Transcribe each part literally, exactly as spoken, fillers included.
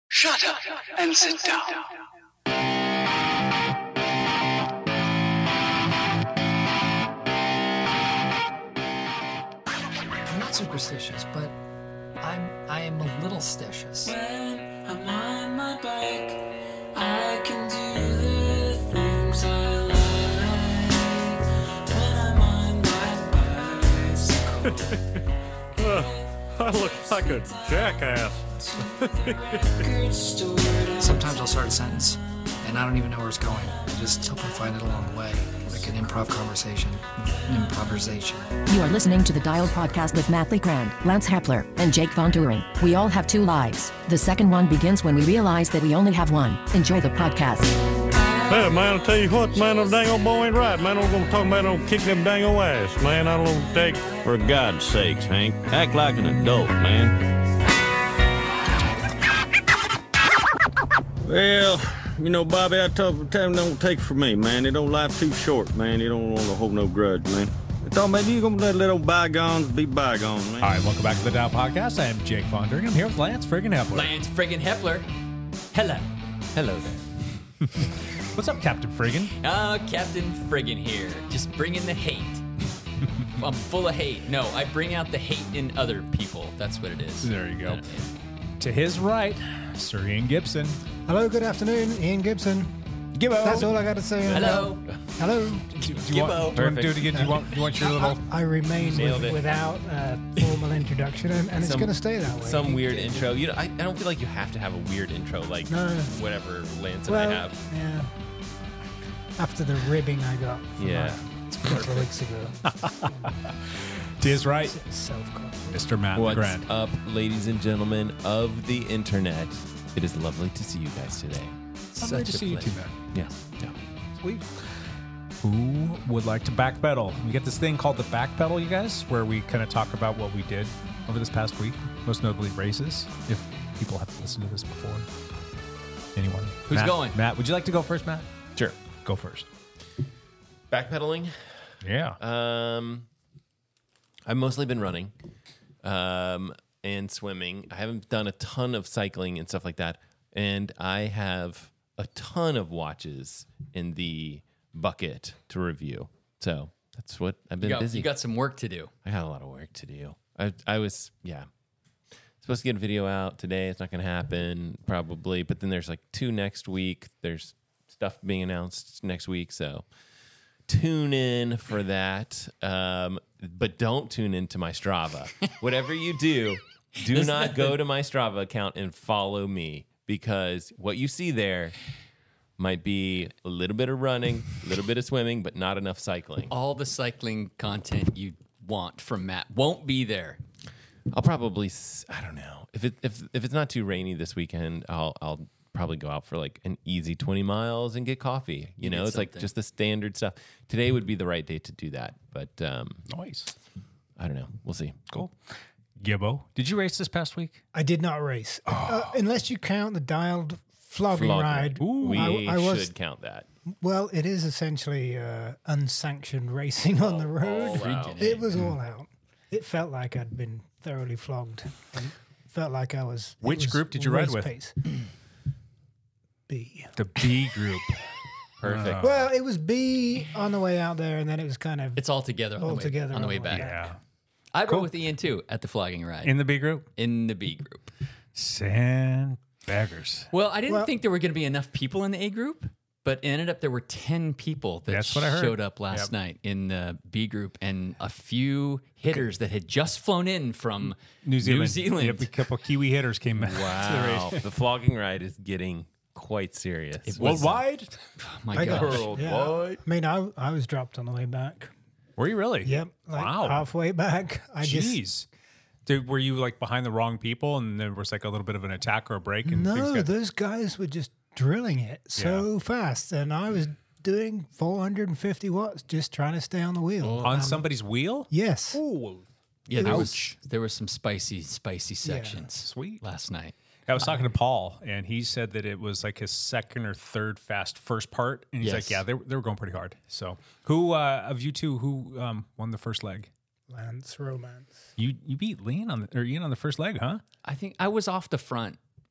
Shut up and sit down. I'm not superstitious, but I'm I am a little stitious. When I'm on my bike, I can do the things I like. When I'm on my bicycle, I look like a jackass. record store. Sometimes I'll start a sentence, and I don't even know where it's going. I just hope I find it along the way, like an improv conversation, improvisation. You are listening to the Dial Podcast with Matt Lee Grand, Lance Hepler, and Jake Von Turing. We all have two lives. The second one begins when we realize that we only have one. Enjoy the podcast. Hey, man, I'll tell you what, man, the dang old boy ain't right. Man, I'm going to talk about him kicking them dang old ass. Man, I don't take... For God's sakes, Hank, act like an adult, man. Well, you know, Bobby, I told time don't take for me, man. It don't life too short, man. You don't want to hold no grudge, man. I thought maybe you're going to let little bygones be bygones, man. All right, welcome back to the Dow Podcast. I am Jake Von Turing. I'm here with Lance friggin' Hepler. Lance friggin' Hepler. Hello. Hello there. What's up, Captain Friggin? Uh, Captain Friggin' here. Just bringing the hate. I'm full of hate. No, I bring out the hate in other people. That's what it is. There you go. Uh, To his right, Sir Ian Gibson. Hello, good afternoon, Ian Gibson. Gibbo. That's all I got to say. on Hello. that. Hello. Do, do you want, do you want to do it again? Do you want, do you want your little... I remain Nailed with, it. without a formal introduction, and, and it's Some- going to stay that way. Some weird intro. You know, I, I don't feel like you have to have a weird intro like No. whatever Lance and well, I have. yeah. After the ribbing I got from Yeah. a couple of weeks ago. To his right, Self-confidence. Mister Matt What's LeGrand. up, ladies and gentlemen of the internet? It is lovely to see you guys today. Lovely to Such a see you too, pleasure. man. Yeah, yeah. Sweet. Who would like to backpedal? We get this thing called the backpedal, you guys, where we kind of talk about what we did over this past week, most notably races, if people have listened to this before. Anyone? Who's Matt? going? Matt, would you like to go first, Matt? Sure. Go first. Backpedaling. Yeah. Um, I've mostly been running, um, and swimming. I haven't done a ton of cycling and stuff like that, and I have a ton of watches in the bucket to review. So that's what I've you, been got, busy. you got some work to do. I got a lot of work to do. I I was yeah supposed to get a video out today. It's not going to happen probably, but then there's like two next week. There's stuff being announced next week, so tune in for that. Um, but don't tune into my Strava. Whatever you do, do not go to my Strava account and follow me, because what you see there might be a little bit of running, a little bit of swimming, but not enough cycling. All the cycling content you want from Matt won't be there. I'll probably, s- I don't know. If it if if it's not too rainy this weekend, I'll I'll probably go out for like an easy twenty miles and get coffee. You know, Get it's like something. just the standard stuff. Today would be the right day to do that, but um, Nice. I don't know. We'll see. Cool. Gibbo, did you race this past week? I did not race. Uh, unless you count the dialed flogging Flog- ride. we I, I was, should count that. well, it is essentially uh, unsanctioned racing on the road. wow. It was all out. It felt like I'd been thoroughly flogged. And felt like I was. it Which was group did you ride race with? Pace. B. The B group. Perfect. Well, it was B on the way out there, and then it was kind of It's all together on, all the, way, together on the way back. Yeah. I Cool. rode with Ian too at the flogging ride In the B group? in the B group. Sandbaggers. Well, I didn't Well- think there were going to be enough people in the A group, but it ended up there were ten people that That's what I heard. showed up last Yep. night in the B group, and a few hitters that had just flown in from New Zealand. New Zealand. Yep, a couple Kiwi hitters came back. Wow. The flogging ride is getting quite serious. It was- Worldwide? Oh my I got- gosh. yeah. I mean, I I was dropped on the way back. Were you really? Yep. Like Wow. halfway back, I just Jeez. Dude, were you like behind the wrong people and there was like a little bit of an attack or a break? And things no. got- Those guys were just drilling it so fast, and I was doing four hundred fifty watts just trying to stay on the wheel. on somebody's wheel? Yes. Ooh. Yeah, there Ouch. was there were some spicy, spicy sections. Sweet. Last night. I was talking to Paul, and he said that it was like his second or third fast first part, and he's Yes. like, "Yeah, they, were- they were going pretty hard." So, who uh, of you two who um, won the first leg? Lance Romance. You you beat Ian on the or Ian on the first leg, huh? I think I was off the front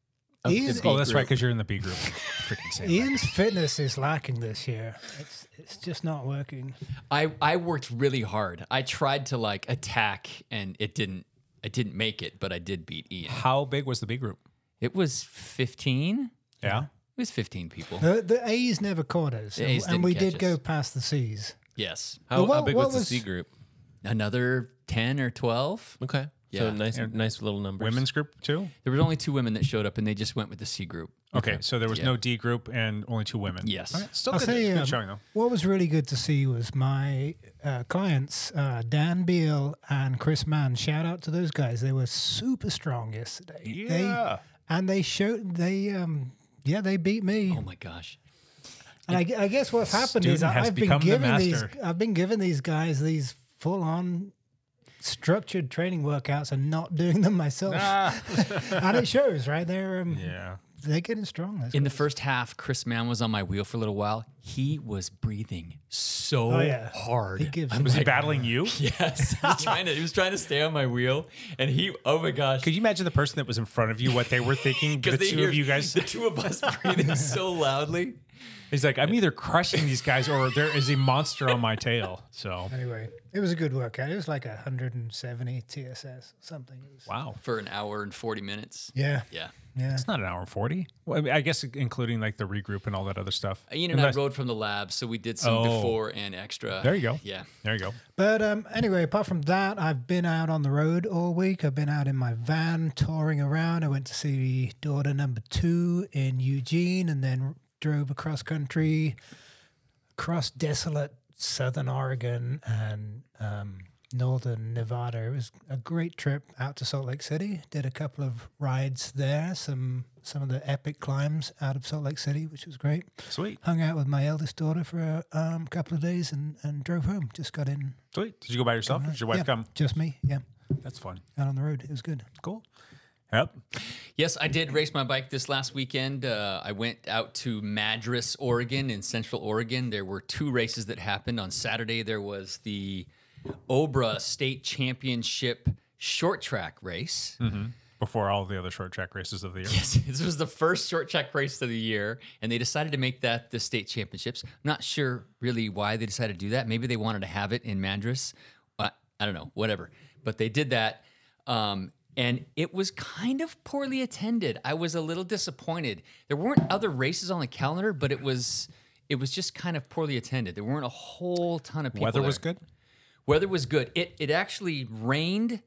of Ian's- the B Oh, that's right, group. because you're in the B group. Freaking Sam. Ian's fitness is lacking this year. It's it's just not working. I, I worked really hard. I tried to like attack, and it didn't. I didn't make it, but I did beat Ian. How big was the B group? It was fifteen. Yeah. It was fifteen people. The the A's never caught us, The and, A's and didn't we catch did go us. past the C's. Yes. How, But what- how big what was the was- C group? Another ten or twelve. Okay. So Yeah. nice, nice little numbers. Women's group too? There were only two women that showed up, and they just went with the C group. Okay, so there was Yeah. no D group and only two women. Yes. Okay, Still I'll good, say, good um, showing though. what was really good to see was my uh, clients, uh, Dan Beal and Chris Mann. Shout out to those guys; they were super strong yesterday. Yeah. They, and they showed they, um, yeah, they beat me. Oh my gosh. And I, gu- I guess what's happened is Student has I've been become the giving these master. I've been giving these guys these full on structured training workouts and not doing them myself, and it shows. Right, they're um, Yeah. they're getting strong. those In the guys. first half, Chris Mann was on my wheel for a little while. He was breathing so Oh, yeah. hard. He gives I'm Was he like, battling you? Yes, he was trying to. He was trying to stay on my wheel, and he. Oh my gosh! Could you imagine the person that was in front of you, what they were thinking? The Because they two hear of you guys. the two of us breathing so loudly. He's like, I'm either crushing these guys or there is a monster on my tail. So, Anyway, it was a good workout. It was like one hundred seventy T S S or something. It was, wow. For an hour and forty minutes. Yeah, Yeah. yeah. It's not an hour and forty. Well, I, mean, I guess including like the regroup and all that other stuff. Ian and I Unless- rode from the lab, so we did some Oh. before and extra. There you go. Yeah. There you go. But um, anyway, apart from that, I've been out on the road all week. I've been out in my van touring around. I went to see daughter number two in Eugene and then drove across country, across desolate southern Oregon and um, northern Nevada. It was a great trip out to Salt Lake City. Did a couple of rides there, some some of the epic climbs out of Salt Lake City, which was great. Sweet. Hung out with my eldest daughter for a um, couple of days and, and drove home. Just got in. Sweet. Did you go by yourself? Or did your wife Yeah, come? Just me, yeah. That's fun. Out on the road. It was good. Cool. Yep. Yes, I did race my bike this last weekend. Uh, I went out to Madras, Oregon, in Central Oregon. There were two races that happened. On Saturday, there was the Obra State Championship short track race. Before all the other short track races of the year. Yes, this was the first short track race of the year, and they decided to make that the state championships. Not sure really why they decided to do that. Maybe they wanted to have it in Madras. Uh, I don't know, whatever. But they did that. Um, And it was kind of poorly attended. I was a little disappointed. There weren't other races on the calendar, but it was it was just kind of poorly attended. There weren't a whole ton of people. Weather was there. good? Weather was good. It it actually rained,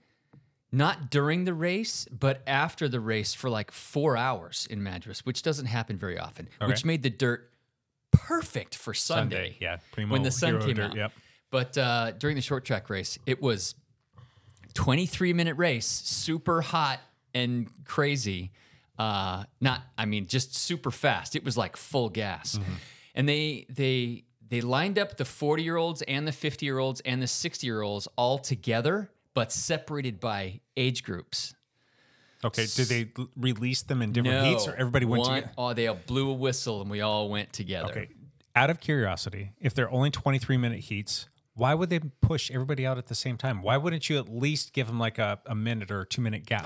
not during the race, but after the race for like four hours in Madras, which doesn't happen very often. Which made the dirt perfect for Sunday. Sunday, yeah. Primo when the sun hero came dirt, out. yep. But uh, during the short track race, it was twenty-three minute race, super hot and crazy. Uh, not, I mean, just super fast. It was like full gas. And they they they lined up the forty year olds and the fifty year olds and the sixty year olds all together, but separated by age groups. Okay. Did they l- release them in different no, heats or everybody went one, together? Oh, they all blew a whistle and we all went together. Okay. Out of curiosity, if they're only twenty-three minute heats, why would they push everybody out at the same time? Why wouldn't you at least give them like a, a minute or a two minute gap?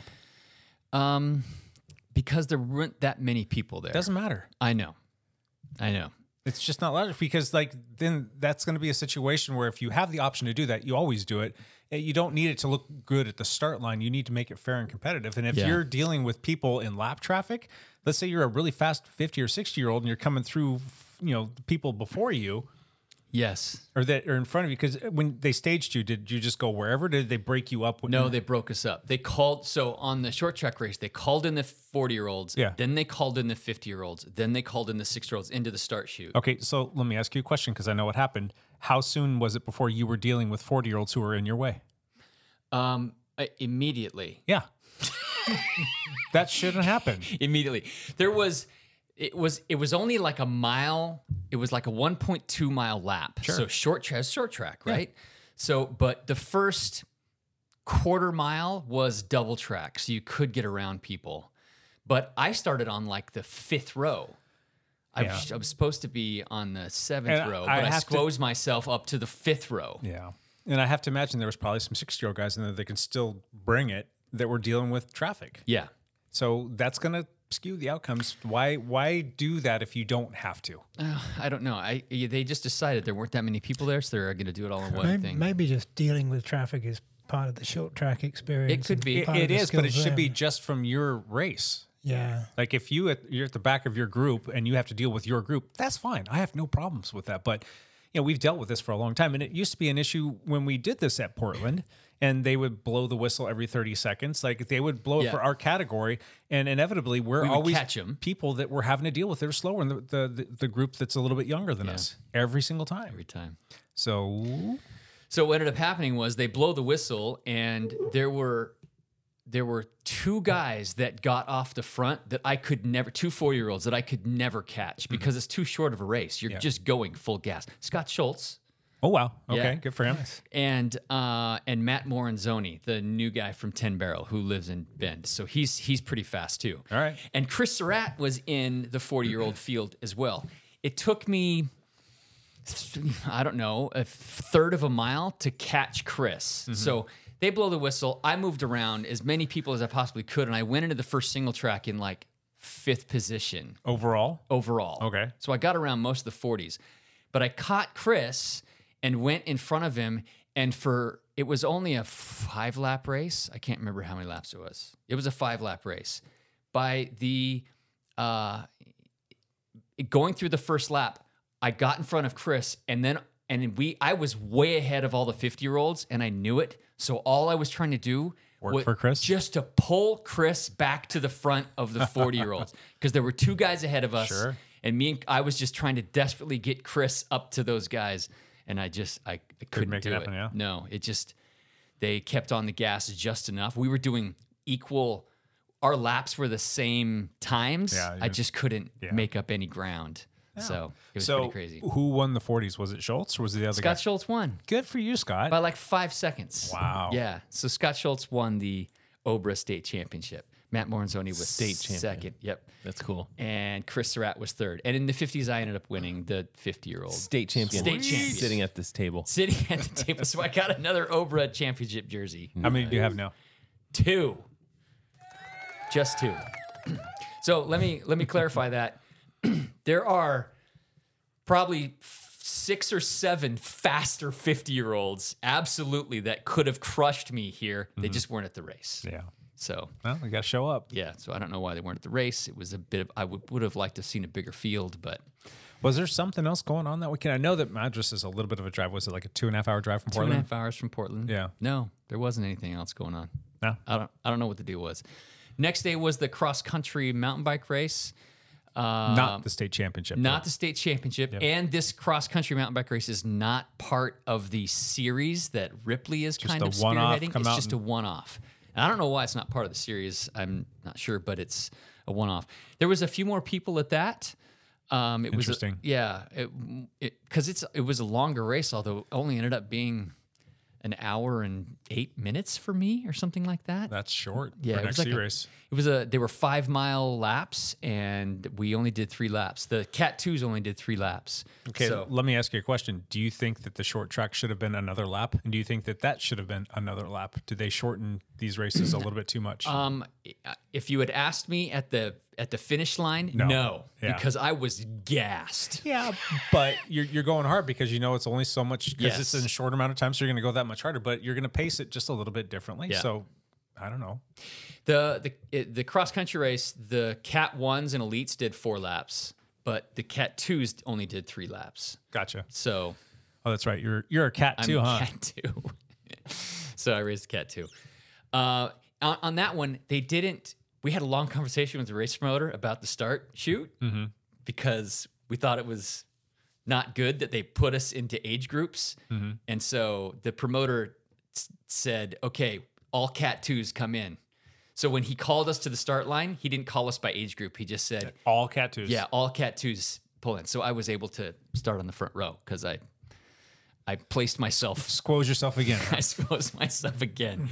Um, because there weren't that many people there. Doesn't matter. I know. I know. It's just not logical because like then that's going to be a situation where if you have the option to do that, you always do it. And you don't need it to look good at the start line. You need to make it fair and competitive. And if Yeah. you're dealing with people in lap traffic, let's say you're a really fast fifty or sixty year old and you're coming through, you know, people before you Yes. or that are in front of you. Because when they staged you, did you just go wherever? Did they break you up? No, they broke us up. They called, so on the short track race, they called in the forty year olds. Yeah. Then they called in the fifty year olds. Then they called in the sixty year olds into the start chute. Okay, so let me ask you a question because I know what happened. How soon was it before you were dealing with forty year olds who were in your way? Um, I- immediately. Yeah. That shouldn't happen. Immediately. There was, it was, it was only like a mile. It was like a one point two mile lap. Sure. So short track, short track, right? So, but the first quarter mile was double track. So you could get around people. But I started on like the fifth row. I, Yeah. was, I was supposed to be on the seventh And row, I but I, have to- squozed myself up to the fifth row. Yeah. And I have to imagine there was probably some sixty year old guys in there that can still bring it that were dealing with traffic. Yeah. So that's going to skew the outcomes. Why why do that if you don't have to? Uh, I don't know. I They just decided there weren't that many people there, so they're going to do it all in one Maybe, thing. maybe just dealing with traffic is part of the short track experience. It could and be. It, part of it the is, but it skills should there. be just from your race. Yeah. Like if you at, you're at the back of your group and you have to deal with your group, that's fine. I have no problems with that. But you know, we've dealt with this for a long time, and it used to be an issue when we did this at Portland. And they would blow the whistle every thirty seconds. Like they would blow it Yeah. for our category, and inevitably we're We would always catch 'em. people that we're having to deal with that are slower, and the the, the, the group that's a little bit younger than us every single time. Every time. So So what ended up happening was they blow the whistle, and there were there were two guys that got off the front that I could never, two four-year-olds that I could never catch because it's too short of a race. You're Yeah. just going full gas. Scott Schultz oh wow, okay, Yeah. good for him. and uh, and Matt Moranzoni, the new guy from Ten Barrel who lives in Bend. So he's he's pretty fast too. All right. And Chris Surratt was in the forty-year-old field as well. It took me, I don't know, a third of a mile to catch Chris. Mm-hmm. So they blow the whistle. I moved around as many people as I possibly could, and I went into the first single track in like fifth position Overall, overall. Okay. So I got around most of the forties. But I caught Chris and went in front of him, and for it was only a five lap race. I can't remember how many laps it was. It was a five lap race. By the uh, going through the first lap, I got in front of Chris, and then and we I was way ahead of all the fifty year olds, and I knew it. So all I was trying to do Work was for Chris? just to pull Chris back to the front of the forty year olds because there were two guys ahead of us. Sure. And me and I was just trying to desperately get Chris up to those guys, and I just I, I couldn't make it do happen, yeah? No, it just they kept on the gas just enough. We were doing equal. Our laps were the same times. Yeah, I you- just couldn't yeah. make up any ground. So it was so pretty crazy. who won the forties? Was it Schultz or was it the other Scott guy? Schultz won Good for you, Scott. by like five seconds. Wow. Yeah. So Scott Schultz won the Obra State Championship. Matt Moranzoni was State champion. second. Yep. That's cool. And Chris Surratt was third. And in the fifties, I ended up winning the fifty-year-old. State champion. State champion. Sitting at this table. Sitting at the table. So I got another Obra Championship jersey. How many do you have now? Two. Just two. So let me let me clarify that. There are probably f- six or seven faster fifty-year-olds, absolutely, that could have crushed me here. They just weren't at the race. Yeah. So Well, we got to show up. yeah, so I don't know why they weren't at the race. It was a bit of I would would have liked to have seen a bigger field, but Was there something else going on that weekend? I know that Madras is a little bit of a drive. Was it like a two and a half hour drive from two and a Portland? half hours from Portland. Yeah. No, there wasn't anything else going on. No. I don't I don't know what the deal was. Next day was the cross country mountain bike race. Uh, Not the state championship. Not the state championship. And this cross country mountain bike race is not part of the series that Ripley is Just kind a of one-off, spearheading. come It's out just a and- one off. And I don't know why it's not part of the series. I'm not sure, but it's a one off. There was a few more people at that. Um, it Interesting. Was a, yeah, it because it's it was a longer race, although it only ended up being an hour and eight minutes for me or something like that. That's short Yeah, for it next was like sea a- race. It was a they were five mile laps, and we only did three laps. The Cat Twos only did three laps. Okay, so let me ask you a question. Do you think that the short track should have been another lap? And do you think that that should have been another lap? Did they shorten these races a little bit too much? um, if you had asked me at the at the finish line, no, No. Yeah. because I was gassed. yeah, but you're, you're going hard because you know it's only so much, because Yes. it's in a short amount of time, so you're going to go that much harder, but you're going to pace it just a little bit differently. Yeah. So, I don't know. The the it, the cross country race, the Cat Ones and Elites did four laps, but the Cat Twos only did three laps. Gotcha. So Oh, that's right. You're you're a cat I'm too, a huh? Cat Two. So I raised Cat Two. Uh, on, on that one, they didn't. We had a long conversation with the race promoter about the start shoot Mm-hmm. because we thought it was not good that they put us into age groups, Mm-hmm. and so the promoter s- said, "Okay, all Cat Twos come in." So when he called us to the start line, he didn't call us by age group. He just said, All cat twos. "Yeah, all Cat Twos pull in." So I was able to start on the front row because I, I placed myself. Squoze yourself again. I suppose myself again.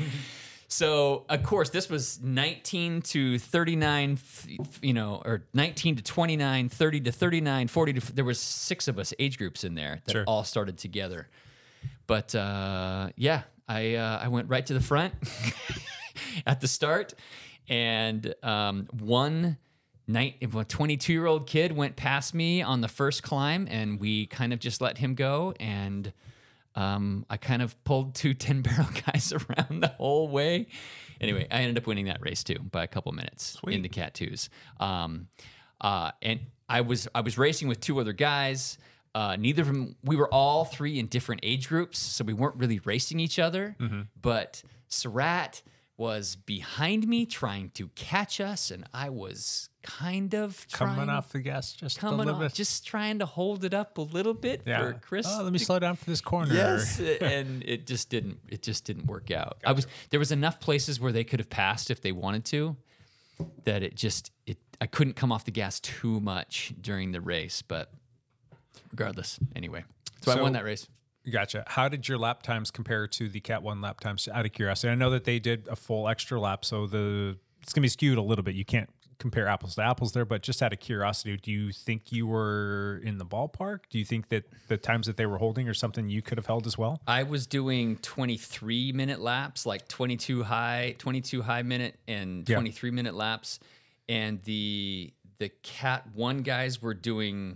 So of course this was nineteen to thirty-nine, f- f- you know, or nineteen to twenty-nine, thirty to thirty-nine, forty to. There was six of us age groups in there that Sure. all started together. But uh, yeah, I uh, I went right to the front at the start and um, won night, a twenty-two-year-old kid went past me on the first climb, and we kind of just let him go. And um, I kind of pulled two ten-barrel guys around the whole way. Anyway, I ended up winning that race too by a couple minutes Sweet. in the Cat twos. Um, uh, and I was I was racing with two other guys. Uh, neither of them. We were all three in different age groups, so we weren't really racing each other. Mm-hmm. But Surratt was behind me trying to catch us, and I was kind of Coming trying, off the gas just a coming little off, bit. just trying to hold it up a little bit Yeah. for Chris. Oh, let me to- slow down for this corner. Yes, and it just didn't. It just didn't work out. I was there was enough places where they could have passed if they wanted to, that it just it. I couldn't come off the gas too much during the race, but regardless, anyway. So, I So- won that race. Gotcha. How did your lap times compare to the Cat one lap times? Out of curiosity, I know that they did a full extra lap, so the it's gonna be skewed a little bit. You can't compare apples to apples there, but just out of curiosity, do you think you were in the ballpark? Do you think that the times that they were holding are something you could have held as well? I was doing twenty-three minute laps, like twenty-two high, twenty-two high minute and Yeah. twenty-three minute laps, and the the Cat one guys were doing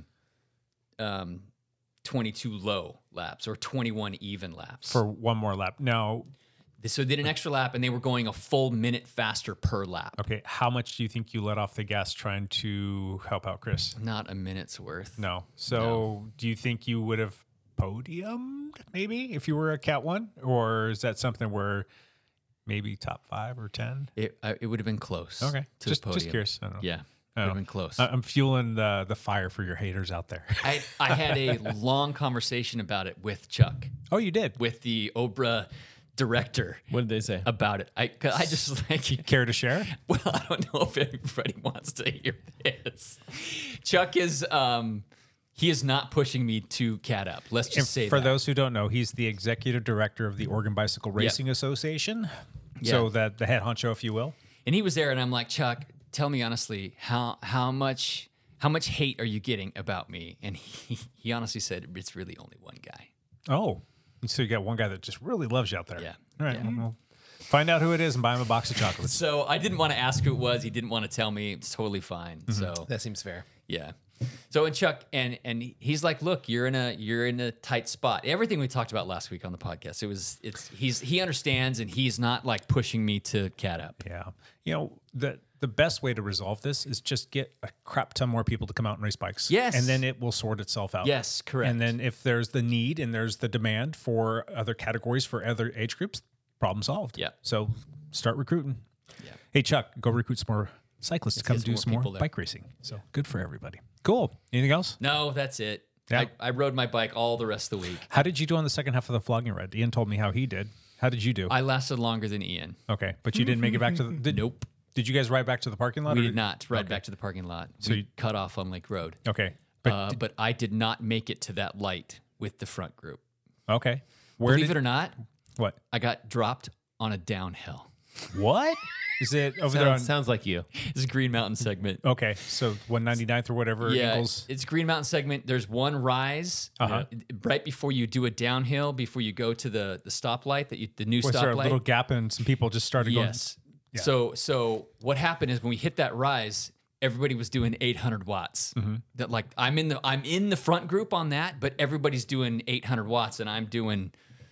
um, twenty-two low laps or twenty-one even laps. For one more lap. Now, So they did an extra lap, and they were going a full minute faster per lap. okay, how much do you think you let off the gas trying to help out Chris? Not a minute's worth. No. So do you think you would have podiumed maybe if you were a Cat one? Or is that something where maybe top five or ten? It uh, it would have been close. Okay. to Just, the podium. just curious. I don't know. Yeah, I would don't have know. been close. I- I'm fueling the, the fire for your haters out there. I, I had a long conversation about it with Chuck, Oh, you did? with the Obra director, What did they say? about it. I 'cause I just like Care to share? well, I don't know if everybody wants to hear this. Chuck is um he is not pushing me to cat up. Let's just And say for that. those who don't know, he's the executive director of the Oregon Bicycle Racing Association. So Yeah. that the head honcho, if you will. And he was there, and I'm like, Chuck, tell me honestly, how how much how much hate are you getting about me? And he he honestly said, it's really only one guy. Oh, so you got one guy that just really loves you out there. Yeah. All right. Yeah. Well, find out who it is and buy him a box of chocolates. So I didn't want to ask who it was. He didn't want to tell me. It's totally fine. Mm-hmm. So That seems fair. yeah. So and Chuck and and he's like, look, you're in a you're in a tight spot. Everything we talked about last week on the podcast. It was it's he's he understands, and he's not like pushing me to cat up. Yeah. You know, the the best way to resolve this is just get a crap ton more people to come out and race bikes. Yes. And then it will sort itself out. Yes, correct. And then if there's the need and there's the demand for other categories for other age groups, problem solved. Yeah. So start recruiting. Yeah. Hey, Chuck, go recruit some more cyclists to come get do some some more more people there. bike racing. So good for everybody. Cool. Anything else? No, that's it. Yeah. I, I rode my bike all the rest of the week. How did you do on the second half of the flogging ride? Ian told me how he did. How did you do? I lasted longer than Ian. okay. But you didn't make it back to the... Did, Nope. Did you guys ride back to the parking lot? We or did not ride back to the parking lot. So we you- cut off on Lake Road. Okay. But uh, but I did not make it to that light with the front group. okay. Where Believe did, it or not, What? I got dropped on a downhill. What? Is it over there on... Sounds, sounds like you. This is Green Mountain segment. Okay. So one ninety-ninth or whatever Yeah, Ingalls. it's Green Mountain segment. There's one rise Uh-huh. right before you do a downhill, before you go to the the stoplight that you, the new Was there a stoplight. little gap and some people just started Yes. Yeah. So so what happened is when we hit that rise, everybody was doing eight hundred watts. Mm-hmm. That like I'm in the I'm in the front group on that, but everybody's doing eight hundred watts and I'm doing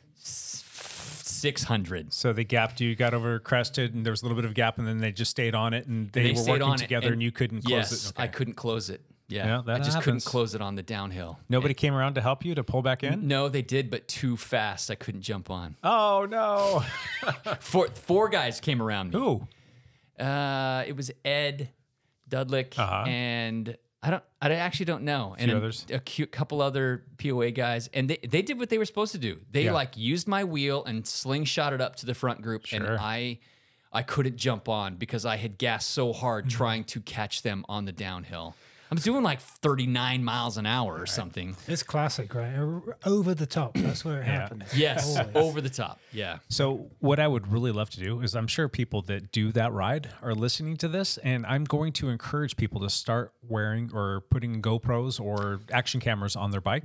six hundred. going... So they gapped you, got over crested, and there was a little bit of gap, and then they just stayed on it, and they, They were stayed working on it, together, and, you couldn't close yes, it. Okay. I couldn't close it. Yeah, Yeah, that I just couldn't happens. close it on the downhill. Nobody came around to help you to pull back in? No, they did, but too fast. I couldn't jump on. Oh, no. Four four guys came around me. Who? Uh, it was Ed Dudlick Uh-huh. and I don't. I actually don't know. And few a, others. a cu- couple other P O A guys, and they they did what they were supposed to do. They Yeah. like used my wheel and slingshotted up to the front group, Sure. and I I couldn't jump on because I had gassed so hard Mm-hmm. trying to catch them on the downhill. I'm doing like thirty-nine miles an hour or something. It's classic, right? O- Over the top. That's where it Yeah. happens. Yes, Always. over the top. Yeah. So what I would really love to do is I'm sure people that do that ride are listening to this, and I'm going to encourage people to start wearing or putting GoPros or action cameras on their bike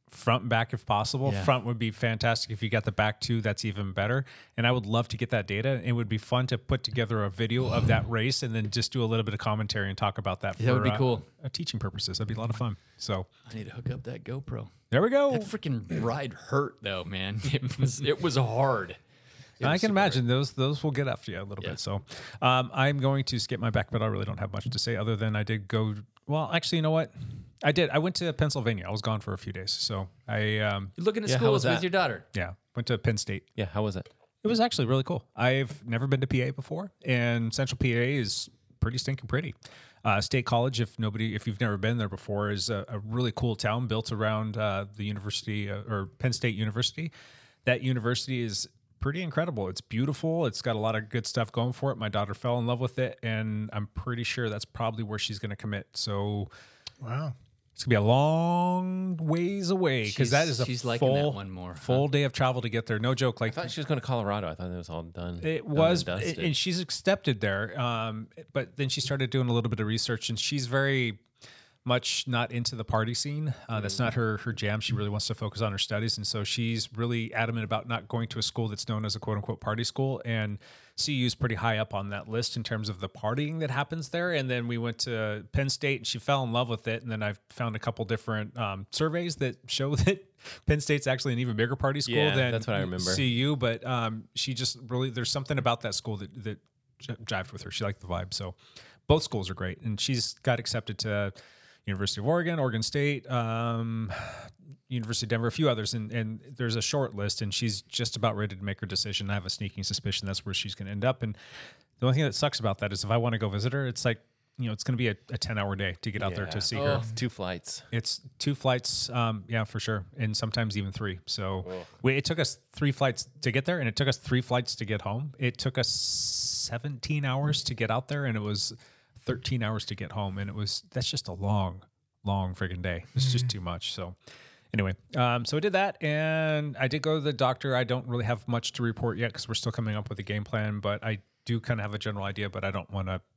front and back if possible. Yeah. Front would be fantastic. If you got the back too, that's even better. And I would love to get that data. It would be fun to put together a video of that race and then just do a little bit of commentary and talk about that. That for, would be uh, cool. uh, teaching purposes. That'd be a lot of fun. So I need to hook up that GoPro. there we go. That freaking ride hurt though, man. It was it was hard. It I was can super imagine those those will get after you a little Yeah. bit. So um, I'm going to skip my back, but I really don't have much to say other than I did go. Well, actually, you know what? I did. I went to Pennsylvania. I was gone for a few days. So I, um, You're looking at Yeah, how schools was with that? your daughter. yeah, went to Penn State. Yeah, how was it? It was actually really cool. I've never been to P A before, and Central P A is pretty stinking pretty. Uh, State College, if nobody, if you've never been there before, is a, a really cool town built around uh, the university uh, or Penn State University. That university is pretty incredible. It's beautiful. It's got a lot of good stuff going for it. My daughter fell in love with it, and I'm pretty sure that's probably where she's going to commit. So Wow. it's gonna be a long ways away because that She's- is a she's liking that full one more, huh? full day of travel to get there. No joke. Like I thought she was going to Colorado. I thought it was all done. it done was, and dusted. and she's accepted there. Um, but then she started doing a little bit of research, and she's very much not into the party scene. Uh, that's not her her jam. She really wants to focus on her studies, and so she's really adamant about not going to a school that's known as a quote unquote party school. And C U's pretty high up on that list in terms of the partying that happens there. And then we went to Penn State, and she fell in love with it. And then I found a couple different um, surveys that show that Penn State's actually an even bigger party school Yeah, than that's what I remember. C U. But um, she just really, there's something about that school that that j- jived with her. She liked the vibe. So both schools are great, and she's got accepted to University of Oregon, Oregon State, um, University of Denver, a few others, and, and there's a short list, and she's just about ready to make her decision. I have a sneaking suspicion that's where she's going to end up. And the only thing that sucks about that is if I want to go visit her, it's like, you know, it's going to be a, a ten hour day to get out there Yeah. to see Oh. her. It's two flights. It's two flights, um, yeah, for sure, and sometimes even three. So we, it took us three flights to get there, and it took us three flights to get home. It took us seventeen hours to get out there, and it was thirteen hours to get home, and it was that's just a long, long friggin' day. It's just too much. So anyway, um, so I did that, and I did go to the doctor. I don't really have much to report yet because we're still coming up with a game plan, but I do kind of have a general idea, but I don't want to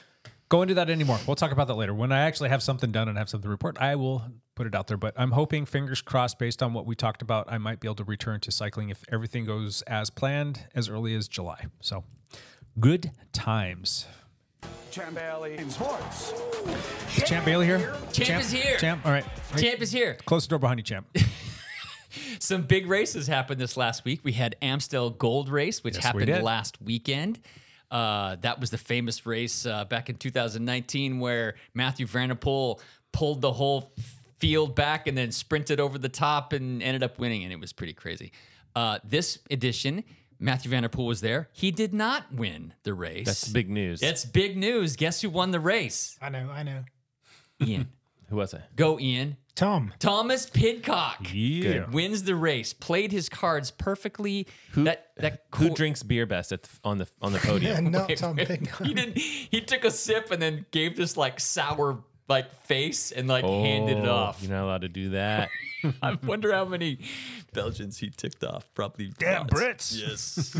go into that anymore. We'll talk about that later. When I actually have something done and have something to report, I will put it out there. But I'm hoping, fingers crossed, based on what we talked about, I might be able to return to cycling if everything goes as planned as early as July. So good times. Champ Bailey in sports. Is Champ Bailey here? Champ is here. Champ, all right. Champ is here. Close the door behind you, Champ. Some big races happened this last week. We had Amstel Gold Race, which Yes, we happened did. last weekend. Uh, that was the famous race uh, back in two thousand nineteen where Matthew Van Der Poel pulled the whole field back and then sprinted over the top and ended up winning, and it was pretty crazy. Uh, this edition, Matthew Van Der Poel was there. He did not win the race. That's big news. That's big news. Guess who won the race? I know, I know. Ian. Who was it? Go, Ian. Tom. Thomas Pidcock Yeah. wins the race. Played his cards perfectly. Who that that who cool- drinks beer best at the, on the on the Yeah, podium? not Wait, Tom wait. Pidcock. He didn't. He took a sip and then gave this like sour like face and like Oh, handed it off. You're not allowed to do that. I wonder how many Belgians he ticked off. Probably Damn lots. Brits. Yes.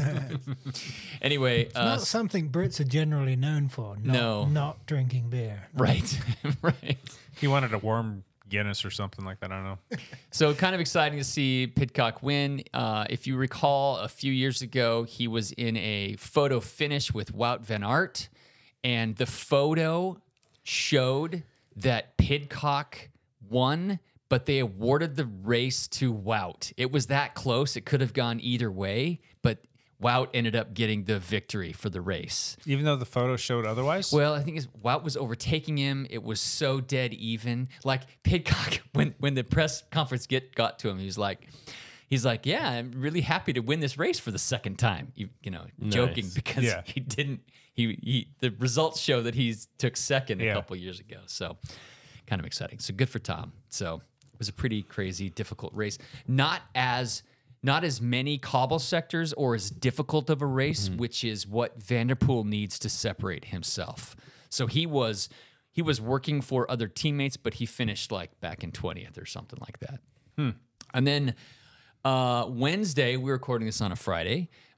Anyway, uh, Not something Brits are generally known for. Not, No. Not drinking beer. right, right. He wanted a warm Guinness or something like that. I don't know. So kind of exciting to see Pidcock win. Uh, if you recall, a few years ago, he was in a photo finish with Wout van Aert, and the photo showed that Pidcock won, but they awarded the race to Wout. It was that close. It could have gone either way, but Wout ended up getting the victory for the race. Even though the photo showed otherwise. Well, I think it's, Wout was overtaking him. It was so dead even. Like Pidcock, when when the press conference get got to him, he was like, he's like, yeah, I'm really happy to win this race for the second time. You, you know, joking Nice. because Yeah. he didn't. He, he the results show that he's took second a Yeah. couple years ago. So kind of exciting. So good for Tom. So it was a pretty crazy, difficult race. Not as not as many cobble sectors or as difficult of a race, which is what Van Der Poel needs to separate himself. So he was he was working for other teammates, but he finished like back in twentieth or something like that. And then uh, Wednesday, we're recording this on a Friday.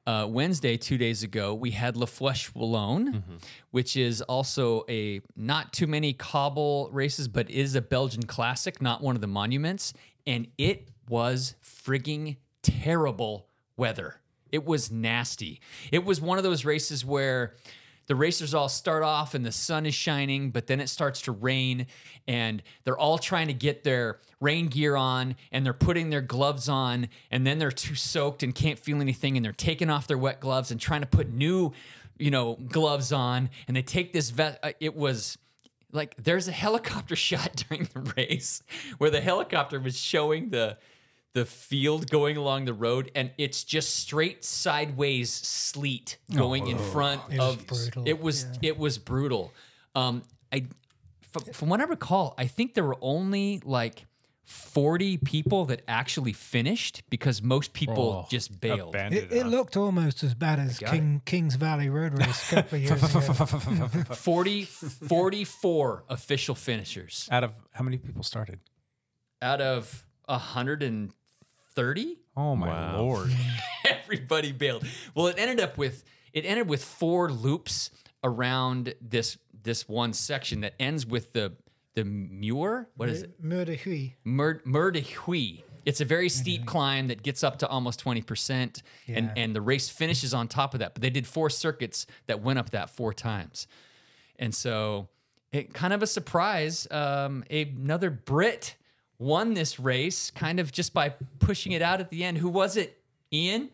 uh, Wednesday, two days ago, we had La Flèche Wallonne, Mm-hmm. which is also a not too many cobble races, but is a Belgian classic, not one of the monuments. And it was frigging terrible weather. It was nasty. It was one of those races where the racers all start off and the sun is shining, but then it starts to rain and they're all trying to get their rain gear on and they're putting their gloves on and then they're too soaked and can't feel anything and they're taking off their wet gloves and trying to put new, you know, gloves on and they take this vest. It was like there's a helicopter shot during the race where the helicopter was showing the the field going along the road and it's just straight sideways sleet going in front It was of brutal. it was Yeah. it was brutal. Um, I from, from what I recall, I think there were only like forty people that actually finished because most people Oh, just bailed. abandoned It, it huh? looked almost as bad as got King, Kings Valley Road Race a couple of years ago. forty, forty-four official finishers Out of how many people started? out of one hundred thirty. Oh my Wow. lord! Everybody bailed. Well, it ended up with it ended with four loops around this this one section that ends with the the Muir. What is it? Mur de Huy. Mur Mur de Huy. It's a very steep climb that gets up to almost twenty percent, and Yeah. and the race finishes on top of that. But they did four circuits that went up that four times, and so it kind of a surprise. Um, another Brit won this race, kind of just by pushing it out at the end. Who was it? Ian?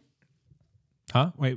Huh? Wait.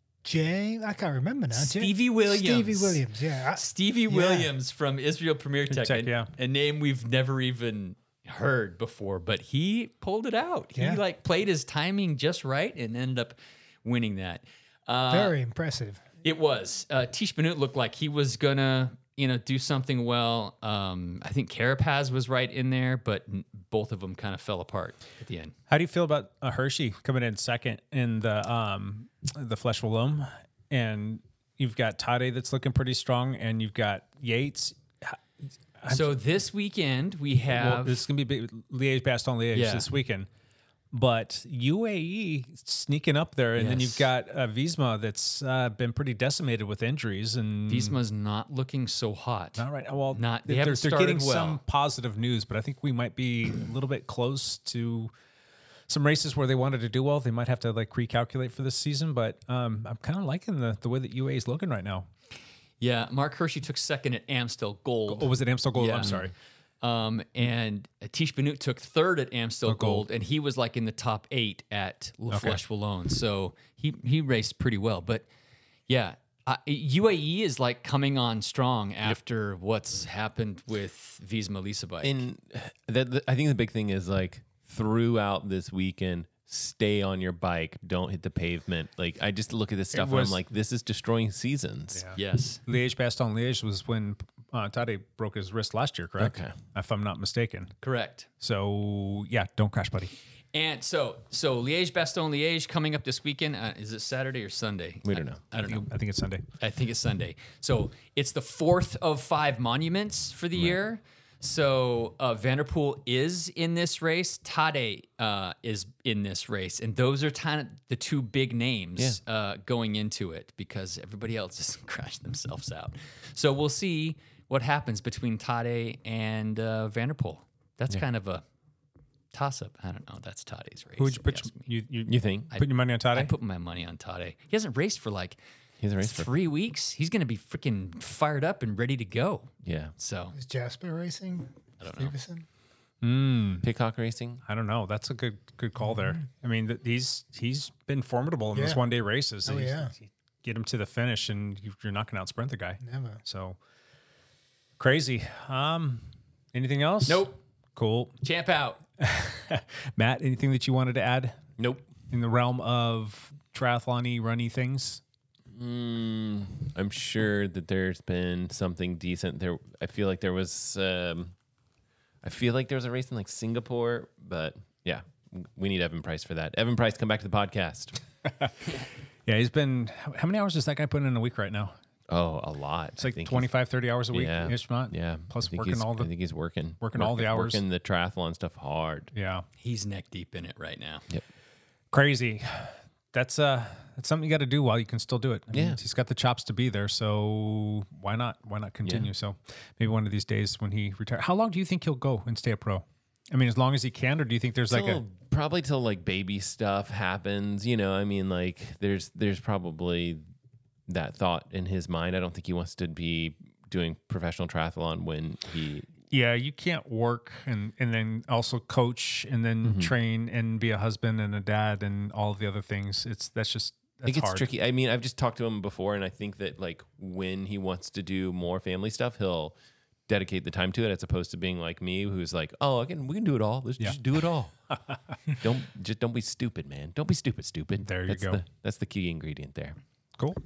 Jay, I can't remember now. Jay- Stevie Williams. Stevie Williams, yeah. I- Stevie Yeah. Williams from Israel Premier Tech, Tech, a, yeah. a name we've never even heard before, but he pulled it out. Yeah. He like played his timing just right and ended up winning that. Uh, Very impressive. It was. Uh, Tish Benut looked like he was gonna, you know, do something well. Um, I think Carapaz was right in there, but n- both of them kind of fell apart at the end. How do you feel about uh, Hershey coming in second in the um, the Flèche Wallonne? And you've got Tade that's looking pretty strong, and you've got Yates. So this weekend we Well, have this is going to be big, Liège, Bastogne, Liège Yeah. this weekend. But U A E sneaking up there, and then Yes. you've got uh, Visma that's uh, been pretty decimated with injuries. And Visma's not looking so hot. Not right. Well, Not- they they're, haven't they're getting started well. some positive news, but I think we might be a little bit close to some races where they wanted to do well. They might have to like recalculate for this season, but um, I'm kind of liking the, the way that U A E is looking right now. Yeah, Mark Hershey took second at Amstel Gold. Oh, was it Amstel Gold? Yeah. I'm sorry. Um, and Tish Benut took third at Amstel Oh, Gold, Gold. and he was like in the top eight at La Okay. Flèche Wallonne. So he he raced pretty well. But yeah, uh, U A E is like coming on strong after what's happened with Visma Lisa Bike. And that, the, I think the big thing is like throughout this weekend, stay on your bike. Don't hit the pavement. Like I just look at this stuff and was- I'm like, this is destroying seasons. yes. Liège, Bastogne, Liège was when uh, Tade broke his wrist last year, correct? Okay. If I'm not mistaken. Correct. So yeah, don't crash, buddy. And so so Liège, Bastogne, Liège coming up this weekend. Uh, is it Saturday or Sunday? We don't know. I, I don't know. I think it's Sunday. I think it's Sunday. So it's the fourth of five monuments for the year. So uh, Vanderpool is in this race. Tade uh, is in this race, and those are kind of the two big names uh, going into it because everybody else just crashed themselves out. So we'll see what happens between Tade and uh, Vanderpool. That's kind of a toss-up. I don't know. That's Tade's race. Who would you if put? ask me. You you, You think? put your money on Tade? I put my money on Tade. He hasn't raced for like He's a race for three weeks. He's going to be freaking fired up and ready to go. yeah. So Is Jasper racing? I don't know. Stevenson? Pickock racing. I don't know. That's a good good call there. I mean, th- he's he's been formidable in those Yeah. one day races. Oh, He's- yeah. Get him to the finish, and you- you're not going to outsprint the guy. Never. So crazy. Um, anything else? Nope. Cool. Champ out. Matt, anything that you wanted to add Nope. in the realm of triathlon-y, runny things? Mm, I'm sure that there's been something decent there. I feel like there was. Um, I feel like there was a race in like Singapore, but yeah, we need Evan Price for that. Evan Price, come back to the podcast. Yeah, he's been. How how many hours does that guy put in a week right now? Oh, a lot. It's like twenty-five, thirty hours a week. Yeah, If not, yeah. Plus I think working he's- all the. I think he's working, working all the hours. working the triathlon stuff hard. Yeah, He's neck deep in it right now. Yep. crazy. that's uh that's something you got to do while you can still do it. I mean, Yeah. he's got the chops to be there, so why not? Why not continue? Yeah. So maybe one of these days when he retires. How long do you think he'll go and stay a pro? I mean, as long as he can, or do you think there's like a Till- probably till like baby stuff happens. You know, I mean, like there's there's probably that thought in his mind. I don't think he wants to be doing professional triathlon when he. yeah, you can't work and and then also coach and then Mm-hmm. train and be a husband and a dad and all of the other things. It's that's just that's It gets hard. tricky. I mean, I've just talked to him before, and I think that like when he wants to do more family stuff, he'll dedicate the time to it, as opposed to being like me, who's like, "Oh, I can, we can do it all. Let's Yeah. just do it all." don't just don't be stupid, man. Don't be stupid, stupid. There you that's go. The, that's the key ingredient there. Cool.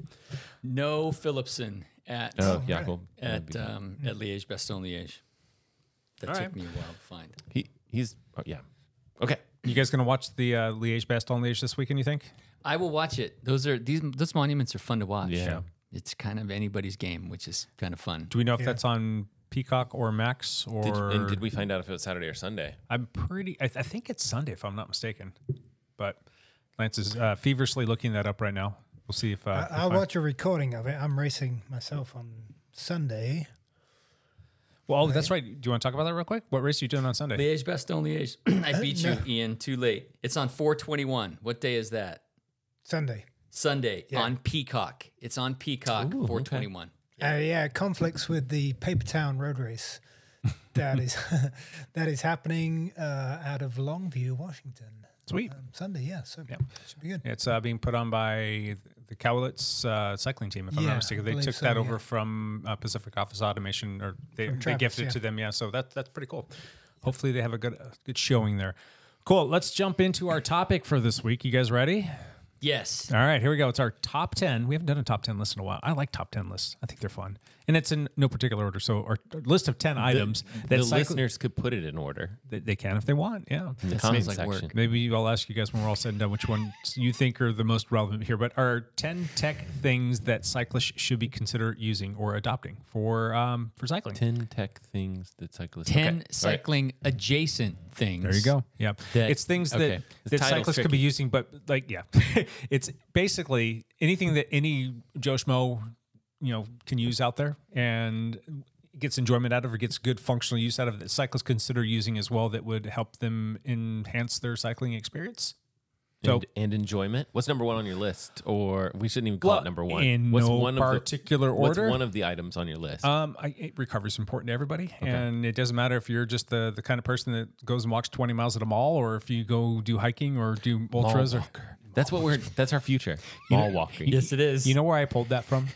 No Phillipson at Oh, yeah, cool. at um, at Liège, Bastogne Liège. That All took right. me a while to find. He he's oh, yeah. Okay. You guys gonna watch the uh, Liège Bastogne Liège this weekend? You think? I will watch it. Those are these those monuments are fun to watch. Yeah. It's kind of anybody's game, which is kind of fun. Do we know if that's on Peacock or Max or? Did, and did we find out if it was Saturday or Sunday? I'm pretty. I, th- I think it's Sunday, if I'm not mistaken. But Lance is uh, feverishly looking that up right now. We'll see if. Uh, I, if I'll I- watch a recording of it. I'm racing myself on Sunday. Well, oh, that's right. Do you want to talk about that real quick? What race are you doing on Sunday? Liège, Bastogne Liège. I beat you, no. Ian. Too late. It's on four twenty-one. What day is that? Sunday. Sunday Yeah. on Peacock. It's on Peacock. Ooh, four twenty-one. Uh, yeah, it conflicts with the Paper Town Road Race that is that is happening uh, out of Longview, Washington. Sweet. Um, Sunday, yeah. So Yeah. should be good. It's uh, being put on by the Cowlitz uh, cycling team, if I'm Yeah, not mistaken. I They believe took so, that yeah. over from uh, Pacific Office Automation, or they, From they Travis, gifted yeah. it to them. Yeah, so that that's pretty cool. Hopefully, they have a good uh, good showing there. Cool. Let's jump into our topic for this week. You guys ready? Yes. All right, here we go. It's our top ten. We haven't done a top ten list in a while. I like top ten lists. I think they're fun. And it's in no particular order. So our list of ten items the that cycle- listeners could put it in order they, they can if they want. Yeah. in the That comment sounds like section. work. Maybe I'll ask you guys when we're all said and done which ones you think are the most relevant here. But are ten tech things that cyclists should be consider using or adopting for um, for cycling? Ten tech things that cyclists. ten Okay. All right. cycling adjacent things. There you go. Yeah, That- it's things okay. that The that title's cyclists could be tricky. using, but like, yeah, it's basically anything that any Joe Schmo, you know, can use out there and gets enjoyment out of, or gets good functional use out of, that cyclists consider using as well, that would help them enhance their cycling experience. So, and, and enjoyment. What's number one on your list? Or we shouldn't even call Well, it number one. in what's no one particular of the, order? What's one of the items on your list? Um, I, it, recovery is important to everybody, and it doesn't matter if you're just the the kind of person that goes and walks twenty miles at a mall, or if you go do hiking or do ultras. Or That's what we're. That's our future. Mall walker. Yes, it is. you know where I pulled that from?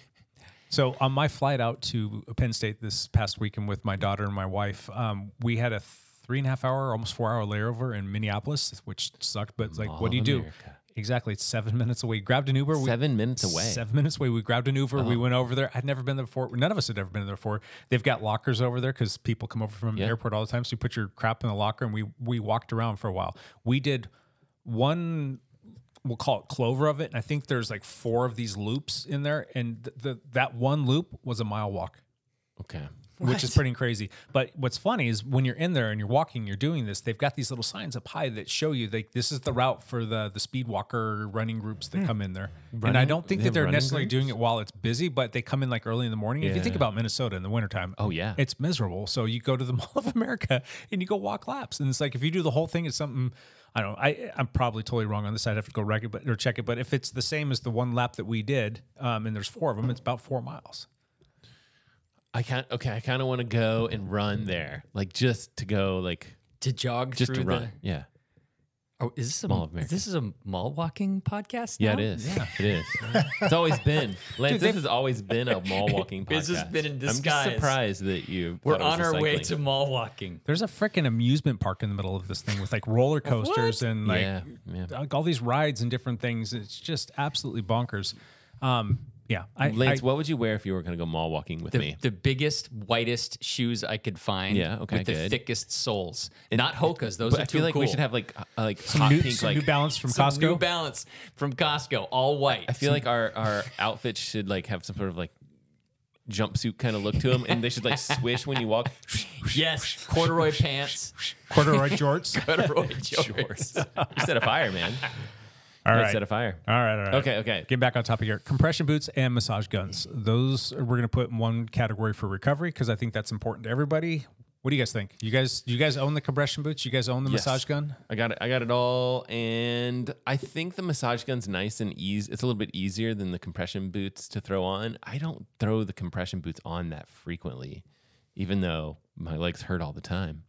So on my flight out to Penn State this past weekend with my daughter and my wife, um, we had a three and a half hour, almost four hour layover in Minneapolis, which sucked. But it's like, Mall what do you of do? America. Exactly, it's seven minutes away. Grabbed an Uber. we- Seven minutes away. Seven minutes away. We grabbed an Uber. Oh. We went over there. I'd never been there before. None of us had ever been there before. They've got lockers over there because people come over from the Yeah. airport all the time. So you put your crap in the locker, and we we walked around for a while. We did one, we'll call it clover of it. And I think there's like four of these loops in there, and the, the that one loop was a mile walk, Okay. which is pretty crazy. But what's funny is when you're in there and you're walking, you're doing this, they've got these little signs up high that show you like this is the route for the the speed walker running groups that come in there. and I Running- don't think they that have they're running necessarily groups? doing it while it's busy, but they come in like early in the morning. If you think Yeah. about Minnesota in the wintertime, Oh, yeah. it's miserable. So you go to the Mall of America and you go walk laps. And it's like if you do the whole thing, it's something I don't know. I I'm probably totally wrong on this. I'd have to go rec it, but or check it. But if it's the same as the one lap that we did, um, and there's four of them, it's about four miles. I can't. Okay. I kind of want to go and run there, like just to go, like to jog just through to run. the. Yeah. Oh, is this a Mall of America. This is a mall walking podcast. Yeah, now? it is. It is. It's always been. Lance, this they've- has always been a mall walking podcast. It's just been in I'm disguise. just surprised that you. We're thought it was on a our way cycling. to mall walking. There's a freaking amusement park in the middle of this thing with like roller coasters and like, Yeah, yeah. like all these rides and different things. It's just absolutely bonkers. Um, yeah, I, Lance, I, what would you wear if you were going to go mall walking with The, me? the biggest, whitest shoes I could find. Yeah, okay, with the good. thickest soles, not Hoka's. Those But are I too feel like cool. we should have like uh, like some, hot new, pink some like. New Balance from Some Costco. New Balance from Costco, all white. I feel like our our outfits should like have some sort of like jumpsuit kind of look to them, and they should like swish when you walk. yes, corduroy pants, Corduroy jorts. corduroy shorts. You set a fire, man. All Might right. set a fire. All right, all right. Okay, okay. Get back on topic here. Compression boots and massage guns. Those we're going to put in one category for recovery because I think that's important to everybody. What do you guys think? You guys, you guys own the compression boots? You guys own the Yes. massage gun? I got it. I got it all, and I think the massage gun's nice and easy. It's a little bit easier than the compression boots to throw on. I don't throw the compression boots on that frequently, even though my legs hurt all the time.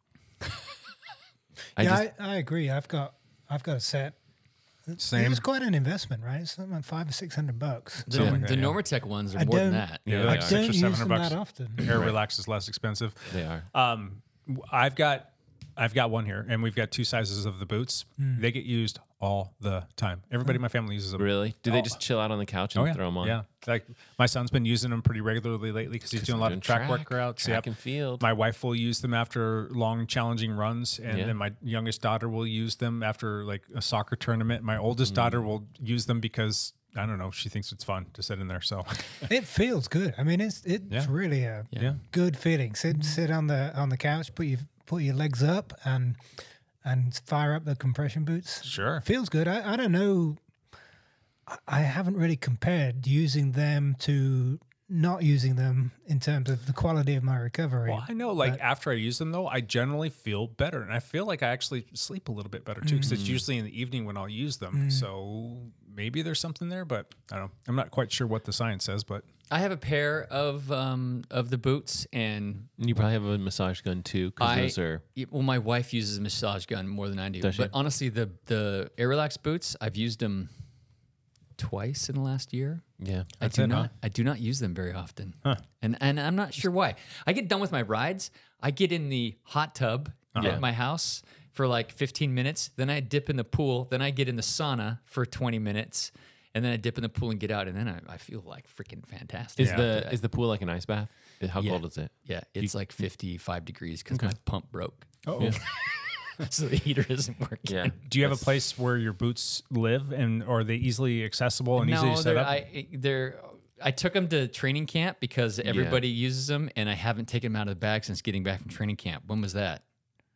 I yeah, just, I, I agree. I've got I've got a set. Same. It was quite an investment, right? It's something like five or six hundred bucks. The, Something like the that, yeah. Normatec ones are I more than don't- that. Yeah, Yeah, they like are. six Don't or use seven them hundred bucks. that often. Air Relax is less expensive. they are. Um, I've got I've got one here, and we've got two sizes of the boots. Hmm. They get used all the time. Everybody in my family uses them. Really? Do they Oh. just chill out on the couch and Oh yeah, throw them on? yeah. Like my son's been using them pretty regularly lately because he's doing a lot doing of track, track, workouts. track Yep. and field. My wife will use them after long, challenging runs, and Yeah. then my youngest daughter will use them after like a soccer tournament. My oldest daughter Mm. will use them because I don't know, she thinks it's fun to sit in there. So It feels good. I mean, it's it's Yeah. really a Yeah. good feeling. Sit sit on the on the couch, put your put your legs up, and and fire up the compression boots. Sure. Feels good. I, I don't know. I- I haven't really compared using them to not using them in terms of the quality of my recovery. Well, I know, like But- after I use them, though, I generally feel better, and I feel like I actually sleep a little bit better too, because Mm. it's usually in the evening when I'll use them. So maybe there's something there, but I don't know. I'm not quite sure what the science says, but I have a pair of um, of the boots, and And you probably have a massage gun too, because I those are. yeah, well, my wife uses a massage gun more than I do. Does she? But honestly, the the Air Relax boots, I've used them twice in the last year. Yeah. I That's do it, not. huh? I do not use them very often, and and I'm not sure why. I get done with my rides. I get in the hot tub Uh-huh. at my house for like fifteen minutes. Then I dip in the pool. Then I get in the sauna for twenty minutes, and then I dip in the pool and get out. And then I, I feel like freaking fantastic. Is after the that. is the pool like an ice bath? How Yeah. cold is it? Yeah, it's like fifty-five degrees because my pump broke. oh, So the heater isn't working. Yeah. do you have a place where your boots live, and or are they easily accessible and easy No, to set they're, up? I they're I took them to training camp because everybody uses them, and I haven't taken them out of the bag since getting back from training camp. When was that?